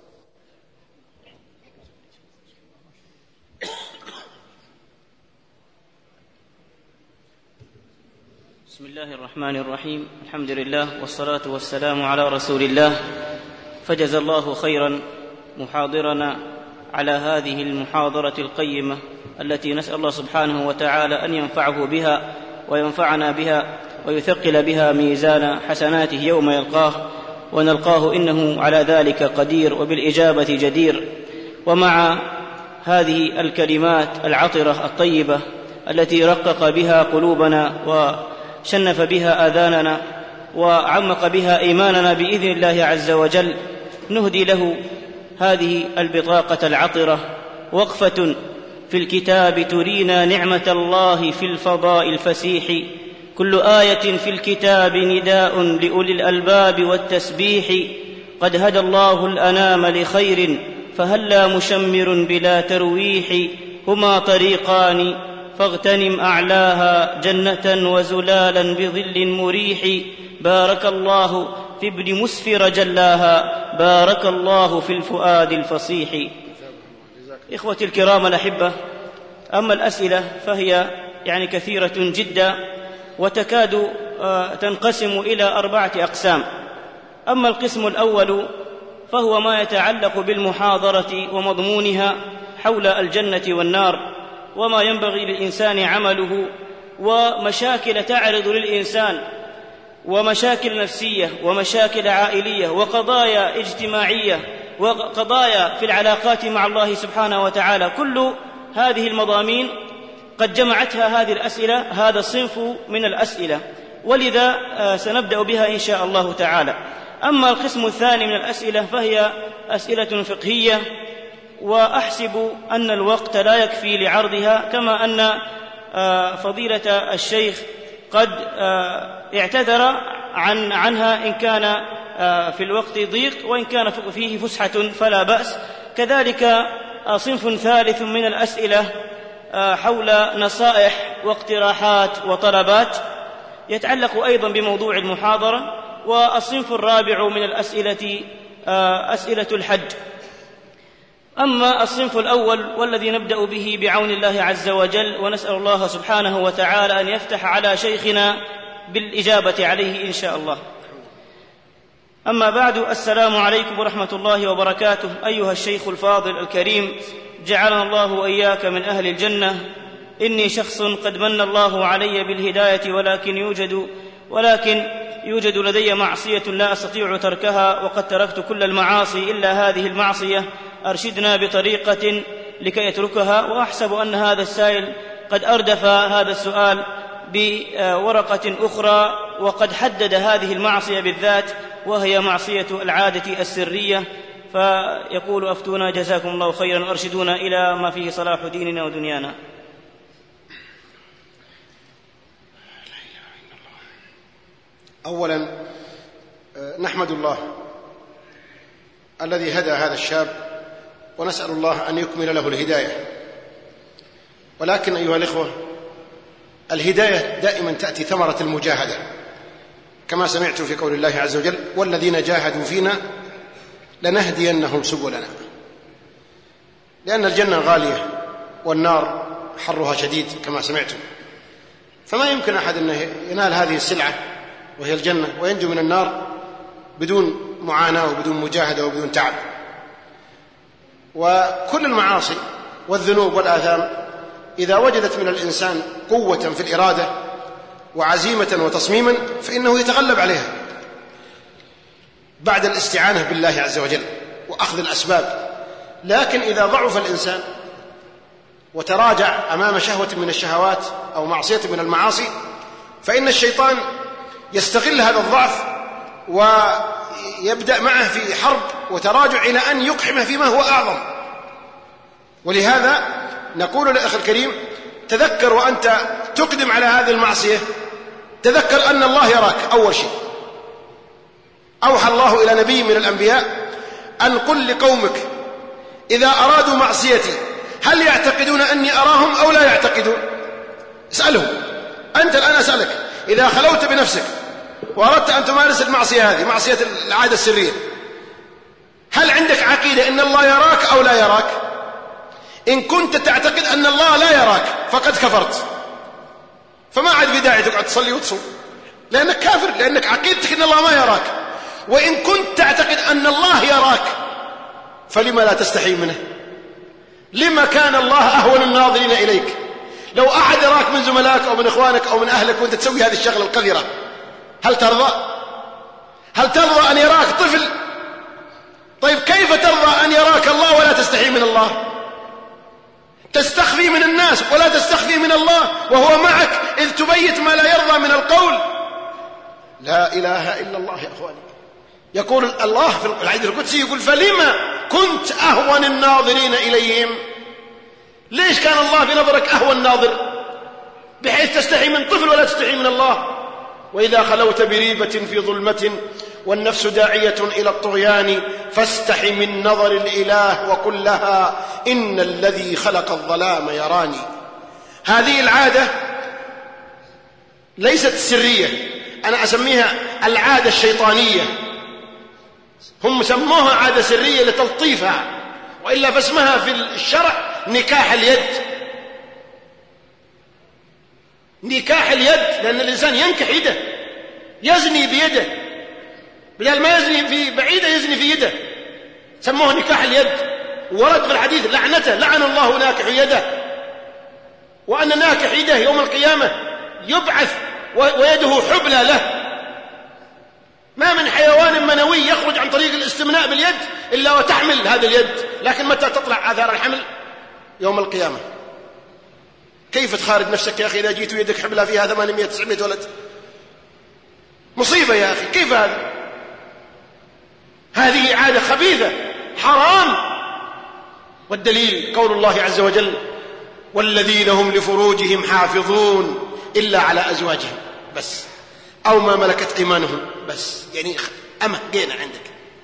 بسم الله الرحمن الرحيم. الحمد لله والصلاة والسلام على رسول الله. فجزى الله خيرا محاضرنا على هذه المحاضرة القيمة التي نسأل الله سبحانه وتعالى أن ينفعه بها وينفعنا بها ويثقل بها ميزان حسناته يوم يلقاه ونلقاه، إنه على ذلك قدير وبالإجابة جدير. ومع هذه الكلمات العطرة الطيبة التي رقق بها قلوبنا وشنف بها آذاننا وعمق بها إيماننا بإذن الله عز وجل، نهدي له هذه البطاقة العطرة: وقفة في الكتاب ترينا نعمة الله في الفضاء الفسيح، كل آية في الكتاب نداء لأولي الألباب والتسبيح، قد هدى الله الأنام لخير فهلا مشمر بلا ترويح، هما طريقان فاغتنم أعلاها جنة وزلالا بظل مريح، بارك الله في ابن مسفر جلاها، بارك الله في الفؤاد الفصيح. إخوتي الكرام الأحبة، أما الأسئلة فهي كثيرة جدا، وتكاد تنقسم إلى 4 أقسام. أما القسم الأول فهو ما يتعلق بالمحاضرة ومضمونها حول الجنة والنار، وما ينبغي للإنسان عمله، ومشاكل تعرض للإنسان، ومشاكل نفسية، ومشاكل عائلية، وقضايا اجتماعية، وقضايا في العلاقات مع الله سبحانه وتعالى. كل هذه المضامين قد جمعتها هذه الأسئلة، هذا الصنف من الأسئلة، ولذا سنبدأ بها إن شاء الله تعالى. أما القسم الثاني من الأسئلة فهي أسئلة فقهية، وأحسب أن الوقت لا يكفي لعرضها، كما أن فضيلة الشيخ قد اعتذر عنها إن كان في الوقت ضيق، وإن كان فيه فسحة فلا بأس. كذلك صنف ثالث من الأسئلة حول نصائح واقتراحات وطلبات يتعلق أيضا بموضوع المحاضرة. والصنف الرابع من الأسئلة أسئلة الحج. أما الصنف الأول والذي نبدأ به بعون الله عز وجل، ونسأل الله سبحانه وتعالى أن يفتح على شيخنا بالإجابة عليه إن شاء الله. أما بعد، السلام عليكم ورحمة الله وبركاته. أيها الشيخ الفاضل الكريم، جعلنا الله وإياك من أهل الجنة. إني شخص قد من الله علي بالهداية، ولكن يوجد لدي معصية لا أستطيع تركها، وقد تركت كل المعاصي إلا هذه المعصية. أرشدنا بطريقة لكي يتركها. وأحسب أن هذا السائل قد أردف هذا السؤال بورقة أخرى، وقد حدد هذه المعصية بالذات، وهي معصية العادة السرية. فيقول: أفتونا جزاكم الله خيرا، وأرشدونا إلى ما فيه صلاح ديننا ودنيانا. أولا نحمد الله الذي هدى هذا الشاب، ونسأل الله أن يكمل له الهداية. ولكن أيها الإخوة، الهداية دائما تأتي ثمرة المجاهدة، كما سمعت في قول الله عز وجل: والذين جاهدوا فينا لنهدينهم سبلنا. لأن الجنة غالية والنار حرها شديد كما سمعتم، فما يمكن أحد أن ينال هذه السلعة وهي الجنة وينجو من النار بدون معاناة وبدون مجاهدة وبدون تعب. وكل المعاصي والذنوب والآثام إذا وجدت من الإنسان قوة في الإرادة وعزيمة وتصميما فإنه يتغلب عليها بعد الاستعانة بالله عز وجل وأخذ الأسباب. لكن إذا ضعف الإنسان وتراجع أمام شهوة من الشهوات أو معصية من المعاصي، فإن الشيطان يستغل هذا الضعف ويبدأ معه في حرب وتراجع إلى أن يقحمه فيما هو أعظم. ولهذا نقول للأخ الكريم: تذكر وأنت تقدم على هذه المعصية، تذكر أن الله يراك. أول شيء أوحى الله إلى نبي من الأنبياء أن قل لقومك إذا أرادوا معصيتي هل يعتقدون أني أراهم أو لا يعتقدون؟ اسألهم. أنت الآن أسألك: إذا خلوت بنفسك وأردت أن تمارس المعصية هذه، معصية العادة السرية، هل عندك عقيدة أن الله يراك أو لا يراك؟ إن كنت تعتقد أن الله لا يراك فقد كفرت، فما عاد في داعي تقعد تصلي وتصوم، لأنك كافر، لأنك عقيدتك أن الله ما يراك. وإن كنت تعتقد أن الله يراك فلما لا تستحي منه؟ لما كان الله أهون الناظرين إليك؟ لو أحد يراك من زملائك أو من إخوانك أو من أهلك وأنت تسوي هذه الشغلة القذرة، هل ترضى؟ هل ترضى أن يراك طفل؟ طيب كيف ترضى أن يراك الله ولا تستحي من الله؟ تستخفي من الناس ولا تستخفي من الله وهو معك إذ تبيت ما لا يرضى من القول. لا إله إلا الله يا أخواني. يقول الله في الحديث القدسي، يقول: فلما كنت أهون الناظرين إليهم؟ ليش كان الله في نظرك أهون ناظر بحيث تستحي من طفل ولا تستحي من الله؟ وإذا خلوت بريبة في ظلمة والنفس داعية إلى الطغيان فاستحي من نظر الإله وقل لها إن الذي خلق الظلام يراني. هذه العادة ليست سرية، أنا أسميها العادة الشيطانية. هم سموها عادة سرية لتلطيفها، وإلا فاسمها في الشرع نكاح اليد. نكاح اليد، لأن الإنسان ينكح يده، يزني بيده، بدل ما يزني في بعيدة يزني في يده، سموه نكاح اليد. ورد في الحديث لعنته: لعن الله ناكح يده، وأن ناكح يده يوم القيامة يبعث ويده حبلى له. ما من حيوان منوي يخرج عن طريق الاستمناء باليد إلا وتحمل هذه اليد، لكن متى تطلع آثار الحمل؟ يوم القيامة. كيف تخارج نفسك يا أخي إذا جيت ويدك حبلى فيها 800-900 ولد؟ مصيبة يا أخي، كيف هذا؟ هذه عادة خبيثة حرام. والدليل قول الله عز وجل: والذين هم لفروجهم حافظون إلا على أزواجهم. بس أو ما ملكت أيمانهم، بس يعني أما قينا عندك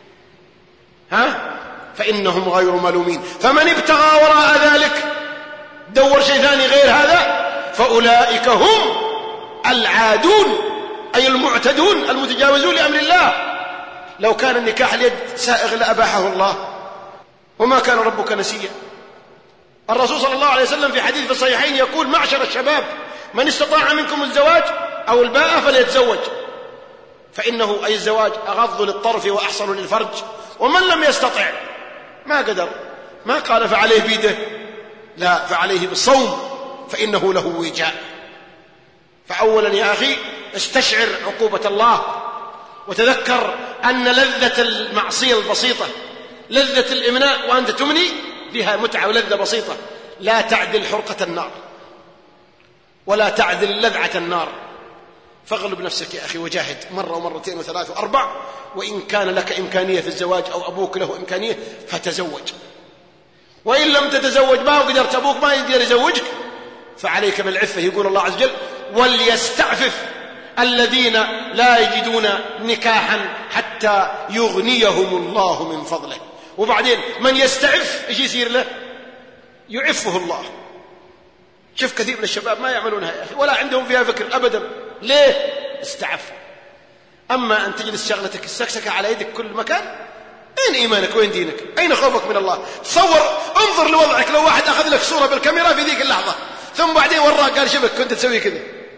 فإنهم غير ملومين. فمن ابتغى وراء ذلك دور شيء ثاني غير هذا فأولئك هم العادون، أي المعتدون المتجاوزون لأمر الله. لو كان النكاح اليد سائغ لأباحه الله، وما كان ربك نسيا. الرسول صلى الله عليه وسلم في حديث في الصحيحين يقول: معشر الشباب من استطاع منكم الزواج أو الباءة فليتزوج، فإنه أي الزواج أغض للطرف وأحصن للفرج. ومن لم يستطع ما قدر، ما قال فعليه بيده، لا، فعليه بالصوم فإنه له وجاء. فأولا يا أخي استشعر عقوبة الله، وتذكر أن لذة المعصية البسيطة، لذة الإمناء وأنت تمني فيها متعة ولذة بسيطة، لا تعدل حرقة النار ولا تعدل لذعة النار. فاغلب نفسك يا أخي وجاهد مرة ومرتين وثلاث وأربع، وإن كان لك إمكانية في الزواج أو أبوك له إمكانية فتزوج، وإن لم تتزوج ما قدرت أبوك ما يقدر يزوجك فعليك بالعفة. يقول الله عز وجل: وليستعفف الذين لا يجدون نكاحا حتى يغنيهم الله من فضله. وبعدين من يستعف ايش يصير له؟ يعفه الله. شوف كثير من الشباب ما يعملونها يا أخي، ولا عندهم فيها فكر أبدا. ليه؟ استعف. أما أن تجلس شغلتك السكسكة على يدك كل مكان، أين إيمانك وين دينك؟ أين خوفك من الله؟ تصور، انظر لوضعك لو واحد أخذ لك صورة بالكاميرا في ذيك اللحظة ثم بعدين وراك قال شبك كنت تسوي كذا،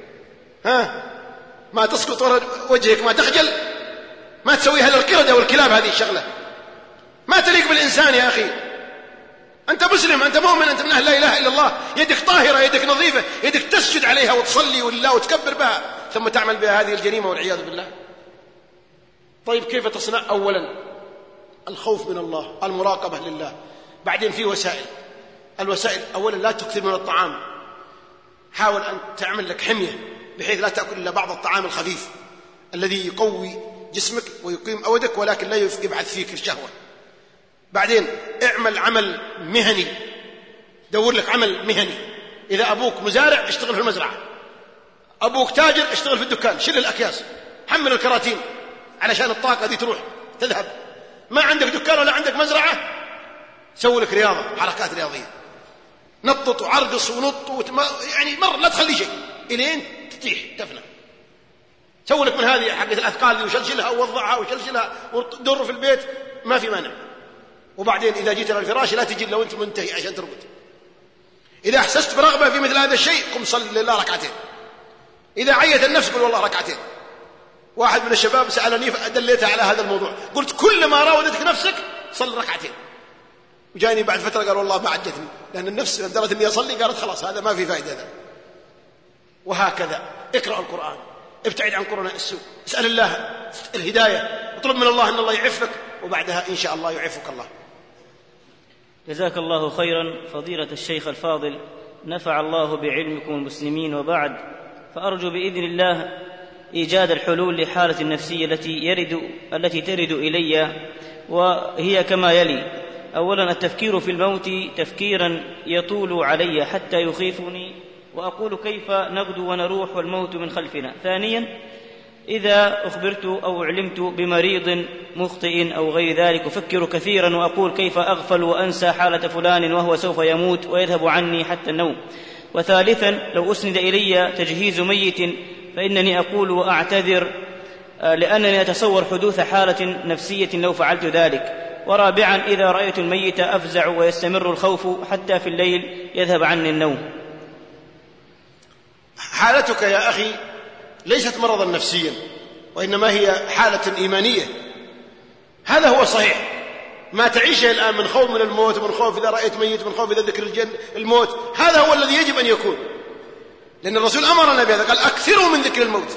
ما تسقط وراء وجهك، ما تخجل، ما تسويها للقردة والكلاب. هذه الشغلة ما تليق بالإنسان يا أخي. أنت مسلم، أنت مؤمن، أنت من أهل لا إله إلا الله، يدك طاهرة، يدك نظيفة، يدك تسجد عليها وتصلي لله وتكبر بها، ثم تعمل بها هذه الجريمة والعياذ بالله. طيب كيف تصنع؟ أولا الخوف من الله، المراقبة لله. بعدين في وسائل. الوسائل أولا لا تكثر من الطعام، حاول أن تعمل لك حمية بحيث لا تأكل إلا بعض الطعام الخفيف الذي يقوي جسمك ويقيم أودك ولكن لا يبعث فيك الشهوة. بعدين اعمل عمل مهني، دور لك عمل مهني. إذا أبوك مزارع اشتغل في المزرعة، أبوك تاجر اشتغل في الدكان، شيل الأكياس، حمل الكراتين علشان الطاقة دي تروح تذهب. ما عندك دكان ولا عندك مزرعة، سوي لك رياضة، حركات رياضية، نطط وعرقص ونط يعني مرة لا تخلي شيء إلين تطيح تفنى. سوي لك من هذه حقة الأثقال دي وشلشلها ووضعها وشلشلها ودور في البيت، ما في مانع. وبعدين إذا جيت إلى الفراش لا تجي لو أنت منتهي عشان ترقد. إذا أحسست برغبة في مثل هذا الشيء قم صل لله ركعتين. إذا عيت النفس قل والله ركعتين. واحد من الشباب سألني فأدليته على هذا الموضوع، قلت كل ما راودتك نفسك صل ركعتين. وجاني بعد فترة قال والله ما عجتني، لأن النفس درت أني أصلي قالت خلاص هذا ما في فائدة هذا. وهكذا اقرأ القرآن، ابتعد عن قرناء السوء، اسأل الله الهداية، اطلب من الله أن الله يعفك، وبعدها إن شاء الله يعفك الله. جزاك الله خيرا فضيلة الشيخ الفاضل، نفع الله بعلمكم المسلمين. وبعد، فأرجو بإذن الله إيجاد الحلول لحالة النفسية التي ترد إلي، وهي كما يلي: أولا التفكير في الموت تفكيرا يطول علي حتى يخيفني، وأقول كيف نغدو ونروح والموت من خلفنا. ثانيا إذا أخبرت أو علمت بمريض مخطئ أو غير ذلك أفكر كثيرا وأقول كيف أغفل وأنسى حالة فلان وهو سوف يموت ويذهب عني حتى النوم. وثالثا لو أسند إلي تجهيز ميت فإنني أقول وأعتذر لأنني أتصور حدوث حالة نفسية لو فعلت ذلك. ورابعا إذا رأيت الميت أفزع ويستمر الخوف حتى في الليل يذهب عني النوم. حالتك يا أخي ليست مرضا نفسيا، وإنما هي حالة إيمانية. هذا هو صحيح. ما تعيشه الآن من خوف من الموت، من خوف إذا رأيت ميت، من خوف إذا ذكر الموت، هذا هو الذي يجب أن يكون، لأن الرسول أمرنا بهذا، قال أكثروا من ذكر الموت.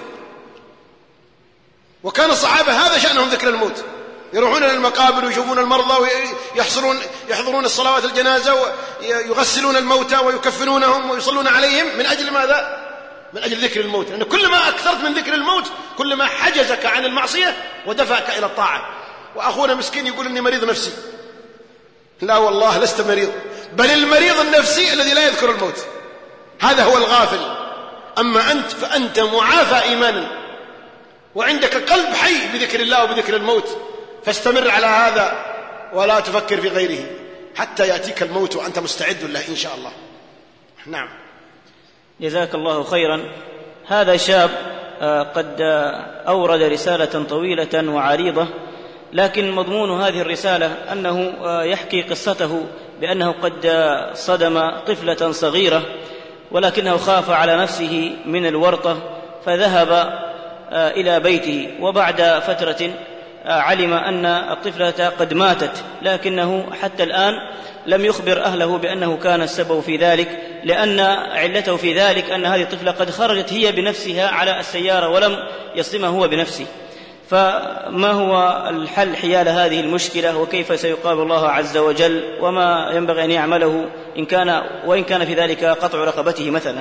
وكان الصحابة هذا شأنهم ذكر الموت، يروحون إلى المقابر ويشوفون المرضى ويحضرون الصلوات الجنازة ويغسلون الموتى ويكفنونهم ويصلون عليهم. من أجل ماذا؟ من أجل ذكر الموت. لأن كل ما أكثرت من ذكر الموت كل ما حجزك عن المعصية ودفعك إلى الطاعة. وأخونا مسكين يقول إني مريض نفسي. لا والله لست مريض، بل المريض النفسي الذي لا يذكر الموت، هذا هو الغافل. أما أنت فأنت معافى إيمانا، وعندك قلب حي بذكر الله وبذكر الموت، فاستمر على هذا ولا تفكر في غيره حتى يأتيك الموت وأنت مستعد له إن شاء الله. نعم. جزاك الله خيرا. هذا شاب قد أورد رسالة طويلة وعريضة، لكن مضمون هذه الرسالة أنه يحكي قصته بأنه قد صدم طفلة صغيرة ولكنه خاف على نفسه من الورطة فذهب إلى بيته، وبعد فترة علم أن الطفلة قد ماتت، لكنه حتى الآن لم يخبر أهله بأنه كان السبب في ذلك، لأن علته في ذلك أن هذه الطفلة قد خرجت هي بنفسها على السيارة ولم يصدمها هو بنفسه. فما هو الحل حيال هذه المشكلة، وكيف سيقابل الله عز وجل، وما ينبغي أن يعمله وإن كان في ذلك قطع رقبته مثلا؟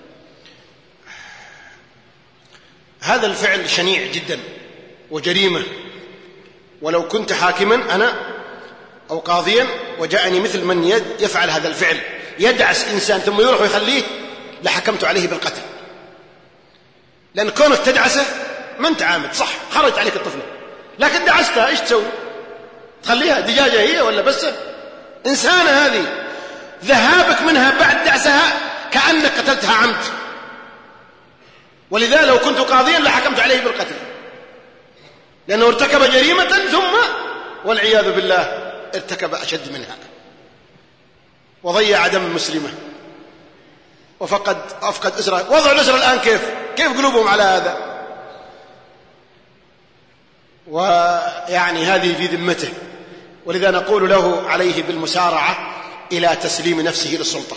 هذا الفعل شنيع جدا وجريمة، ولو كنت حاكما أنا أو قاضيا وجاءني مثل من يفعل هذا الفعل، يدعس إنسان ثم يروح ويخليه، لحكمت عليه بالقتل. لأن كونك تدعسه ما أنت عامد، صح خرج عليك الطفلة، لكن دعستها إيش تسوي؟ تخليها دجاجة هي ولا بس إنسانة؟ هذه ذهابك منها بعد دعسها كأنك قتلتها عمد. ولذا لو كنت قاضيا لحكمت عليه بالقتل، لأنه ارتكب جريمة ثم والعياذ بالله ارتكب أشد منها، وضيع دم مسلمة وأفقد أسرة. وضع الأسرة الآن كيف قلوبهم على هذا؟ ويعني هذه في ذمته. ولذا نقول له عليه بالمسارعة إلى تسليم نفسه للسلطة،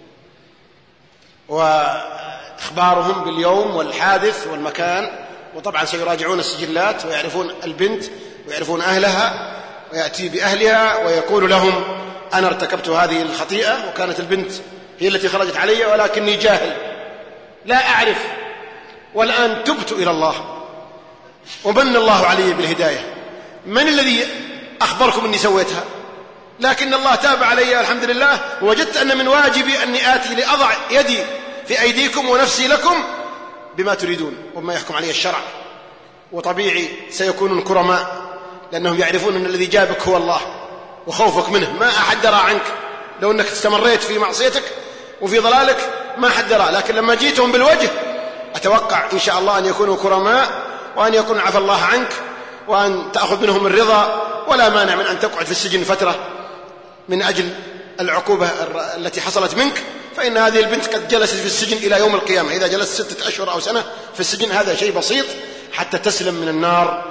وإخبارهم باليوم والحادث والمكان، وطبعا سيراجعون السجلات ويعرفون البنت ويعرفون أهلها، ويأتي بأهلها ويقول لهم أنا ارتكبت هذه الخطيئة، وكانت البنت هي التي خرجت علي ولكني جاهل لا أعرف، والآن تبت إلى الله ومن الله علي بالهداية. من الذي أخبركم أني سويتها؟ لكن الله تاب علي الحمد لله، ووجدت أن من واجبي أني آتي لأضع يدي في أيديكم ونفسي لكم بما تريدون وما يحكم عليه الشرع. وطبيعي سيكونون كرماء، لأنهم يعرفون أن الذي جابك هو الله وخوفك منه، ما أحد درى عنك. لو أنك استمريت في معصيتك وفي ضلالك ما أحد درى، لكن لما جيتهم بالوجه أتوقع إن شاء الله أن يكونوا كرماء، وأن يكون عفى الله عنك، وأن تأخذ منهم الرضا، ولا مانع من أن تقعد في السجن فترة من أجل العقوبة التي حصلت منك. فإن هذه البنت قد جلست في السجن إلى يوم القيامة، إذا جلست 6 أشهر أو سنة في السجن هذا شيء بسيط حتى تسلم من النار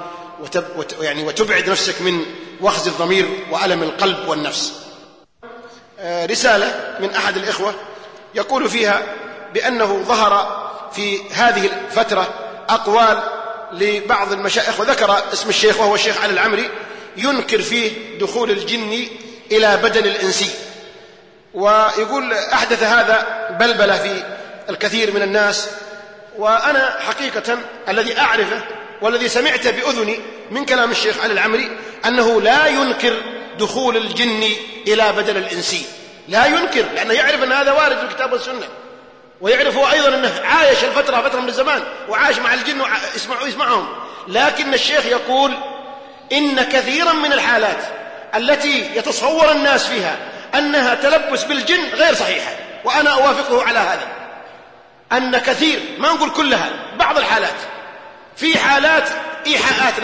وتبعد نفسك من وخز الضمير وألم القلب والنفس. رسالة من أحد الإخوة يقول فيها بأنه ظهر في هذه الفترة أقوال لبعض المشايخ، وذكر اسم الشيخ وهو الشيخ علي العمري، ينكر فيه دخول الجن إلى بدن الإنسي، ويقول أحدث هذا بلبلة في الكثير من الناس. وأنا حقيقة الذي أعرفه والذي سمعت بأذني من كلام الشيخ علي العمري أنه لا ينكر دخول الجن إلى بدن الإنسي، لا ينكر، لأنه يعرف أن هذا وارد في الكتاب والسنة، ويعرف أيضا أنه عايش فترة من الزمان وعاش مع الجن ويسمعهم. لكن الشيخ يقول إن كثيرا من الحالات التي يتصور الناس فيها أنها تلبس بالجن غير صحيحة، وأنا أوافقه على هذا، أن كثير، ما نقول كلها، بعض الحالات، في حالات إيحاءات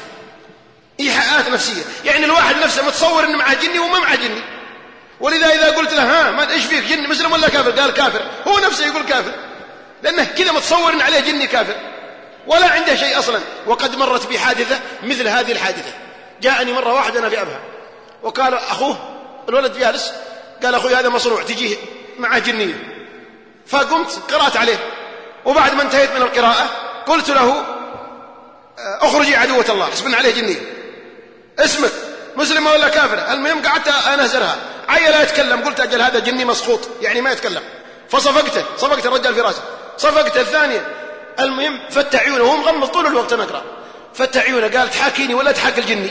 نفسية، يعني الواحد نفسه متصور أنه معه جني وما معه جني. ولذا إذا قلت له ما إيش فيك، جن مسلم ولا كافر؟ قال كافر، هو نفسه يقول كافر، لأنه كذا متصور أن عليه جني كافر ولا عنده شيء أصلا. وقد مرت بي حادثة مثل هذه الحادثة. جاءني مرة واحد أنا في أبها، وقال أخوه الولد جالس، قال أخوي هذا مصنوع تجيه معه جنية. فقمت قرأت عليه، وبعد ما انتهيت من القراءة قلت له أخرجي عدوة الله، حسبنا عليه جنية، اسمك مسلم ولا كافر؟ المهم قعدت أنهزرها، لا يتكلم، قلت أجل هذا جني مسخوط يعني ما يتكلم. فصفقت الرجال في راسه، صفقت الثانية. المهم فتح عيونه وهو مغمض طول الوقت نقرأ، فتح عيونه قال تحاكيني ولا تحاك الجني؟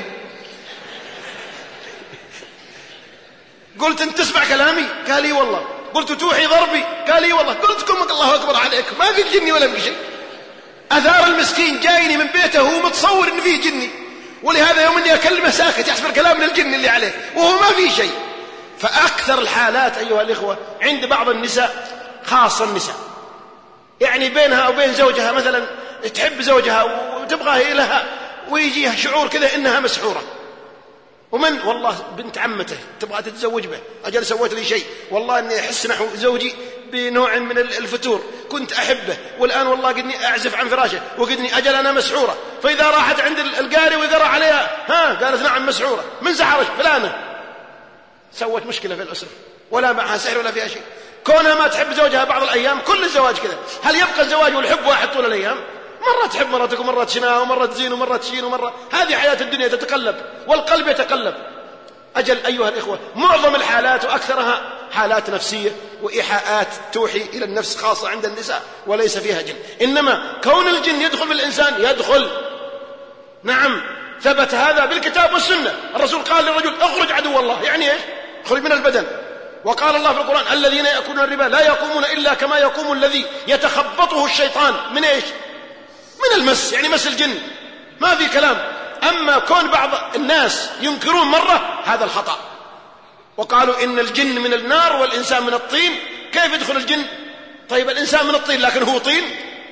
قلت أنت تسمع كلامي؟ قال لي والله. قلت توحي ضربي؟ قال لي والله. قلت كمك الله أكبر عليك، ما في جني ولا في شيء. أثار المسكين جايني من بيته وهو متصور إن فيه جني، ولهذا يوم إني أكلمه ساكت يحسب الكلام من الجن اللي عليه وهو ما فيه شيء. فأكثر الحالات أيها الإخوة عند بعض النساء، خاصة النساء، يعني بينها وبين زوجها مثلا تحب زوجها وتبغاه لها، ويجيها شعور كذا إنها مسحورة. ومن والله بنت عمته تبغى تتزوج به، أجل سويت لي شيء، والله إني أحس نحو زوجي بنوع من الفتور، كنت أحبه والآن والله قدني أعزف عن فراشه وقدني أجل أنا مسحورة. فإذا راحت عند القاري ويقرأ عليها قالت نعم مسحورة، من سحرش فلانة، سوت مشكلة في الأسرة، ولا معها سحر ولا فيها شيء. كونها ما تحب زوجها بعض الأيام، كل الزواج كذا، هل يبقى الزواج والحب واحد طول الأيام؟ مرة تحب مرتك ومرة تشناها ومرة تزين ومرة تشين ومرة، هذه حياة الدنيا تتقلب والقلب يتقلب. أجل أيها الإخوة معظم الحالات وأكثرها حالات نفسية وإيحاءات توحي إلى النفس خاصة عند النساء وليس فيها جن. إنما كون الجن يدخل في الإنسان يدخل، نعم ثبت هذا بالكتاب والسنة. الرسول قال للرجل اخرج عدو الله، يعني إيش؟ اخرج من البدن. وقال الله في القرآن الذين يأكلون الربا لا يقومون إلا كما يقوم الذي يتخبطه الشيطان من إيش؟ من المس، يعني مس الجن، ما في كلام. أما كون بعض الناس ينكرون مرة هذا الخطأ، وقالوا إن الجن من النار والإنسان من الطين. كيف يدخل الجن؟ طيب الإنسان من الطين لكن هو طين؟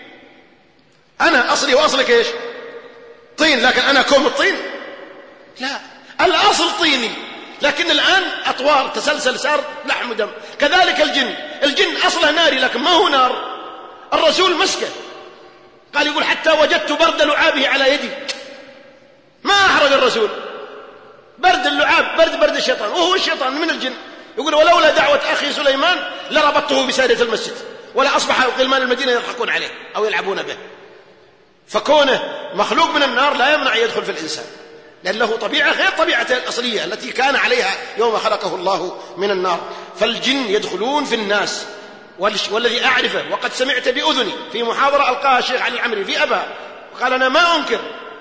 أنا أصلي وأصلك إيش؟ طين، لكن أنا كوم الطين؟ لا، الأصل طيني، لكن الآن أطوار تسلسل صار لحم ودم. كذلك الجن أصله ناري لكن ما هو نار. الرسول مسكه قال يقول حتى وجدت برد لعابه على يدي، ما أحرج الرسول. برد اللعاب برد الشيطان، وهو الشيطان من الجن. يقول ولولا دعوة أخي سليمان لربطته بسادة المسجد ولا أصبح غلمان المدينة يضحكون عليه أو يلعبون به. فكونه مخلوق من النار لا يمنع يدخل في الإنسان، لأن له طبيعة غير طبيعته الأصلية التي كان عليها يوم خلقه الله من النار. فالجن يدخلون في الناس، والذي أعرفه وقد سمعت بأذني في محاضرة ألقاها الشيخ علي العمري في أبها، وقال أنا ما أنكر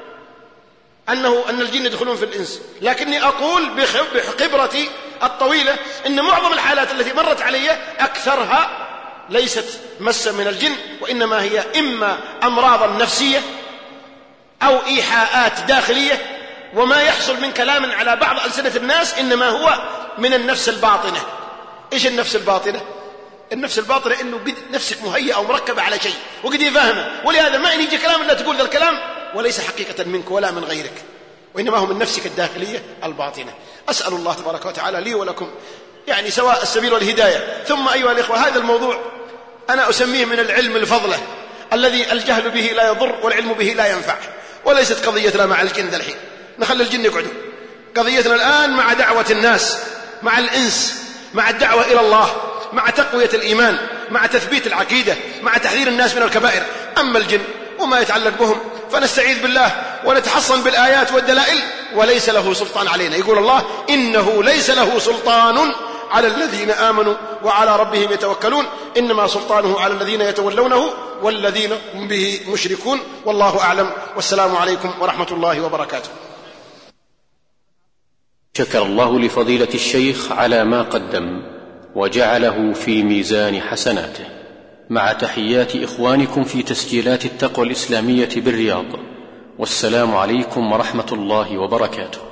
أن الجن يدخلون في الإنس، لكني أقول بخبرتي الطويلة إن معظم الحالات التي مرت علي أكثرها ليست مسا من الجن، وإنما هي إما أمراض نفسية أو إيحاءات داخلية. وما يحصل من كلام على بعض ألسنة الناس إنما هو من النفس الباطنة. إيش النفس الباطنة؟ النفس الباطنة إنه نفسك مهيئة أو مركبة على شيء وقد يفهمه، ولهذا ما يجي كلام إلا تقول ذا الكلام وليس حقيقة منك ولا من غيرك، وإنما هو من نفسك الداخلية الباطنة. أسأل الله تبارك وتعالى لي ولكم يعني سواء السبيل والهداية. ثم أيها الإخوة هذا الموضوع أنا أسميه من العلم الفضلة الذي الجهل به لا يضر والعلم به لا ينفع. وليست قضيتنا مع الجن ذا الحين، نخلي الجن يقعدوا. قضيتنا الآن مع دعوة الناس، مع الإنس، مع الدعوة إلى الله، مع تقوية الإيمان، مع تثبيت العقيدة، مع تحذير الناس من الكبائر. أما الجن وما يتعلق بهم فنستعيذ بالله ونتحصن بالآيات والدلائل، وليس له سلطان علينا. يقول الله إنه ليس له سلطان على الذين آمنوا وعلى ربهم يتوكلون، إنما سلطانه على الذين يتولونه والذين هم به مشركون. والله أعلم، والسلام عليكم ورحمة الله وبركاته. شكر الله لفضيلة الشيخ على ما قدم وجعله في ميزان حسناته، مع تحيات إخوانكم في تسجيلات التقوى الإسلامية بالرياض، والسلام عليكم ورحمة الله وبركاته.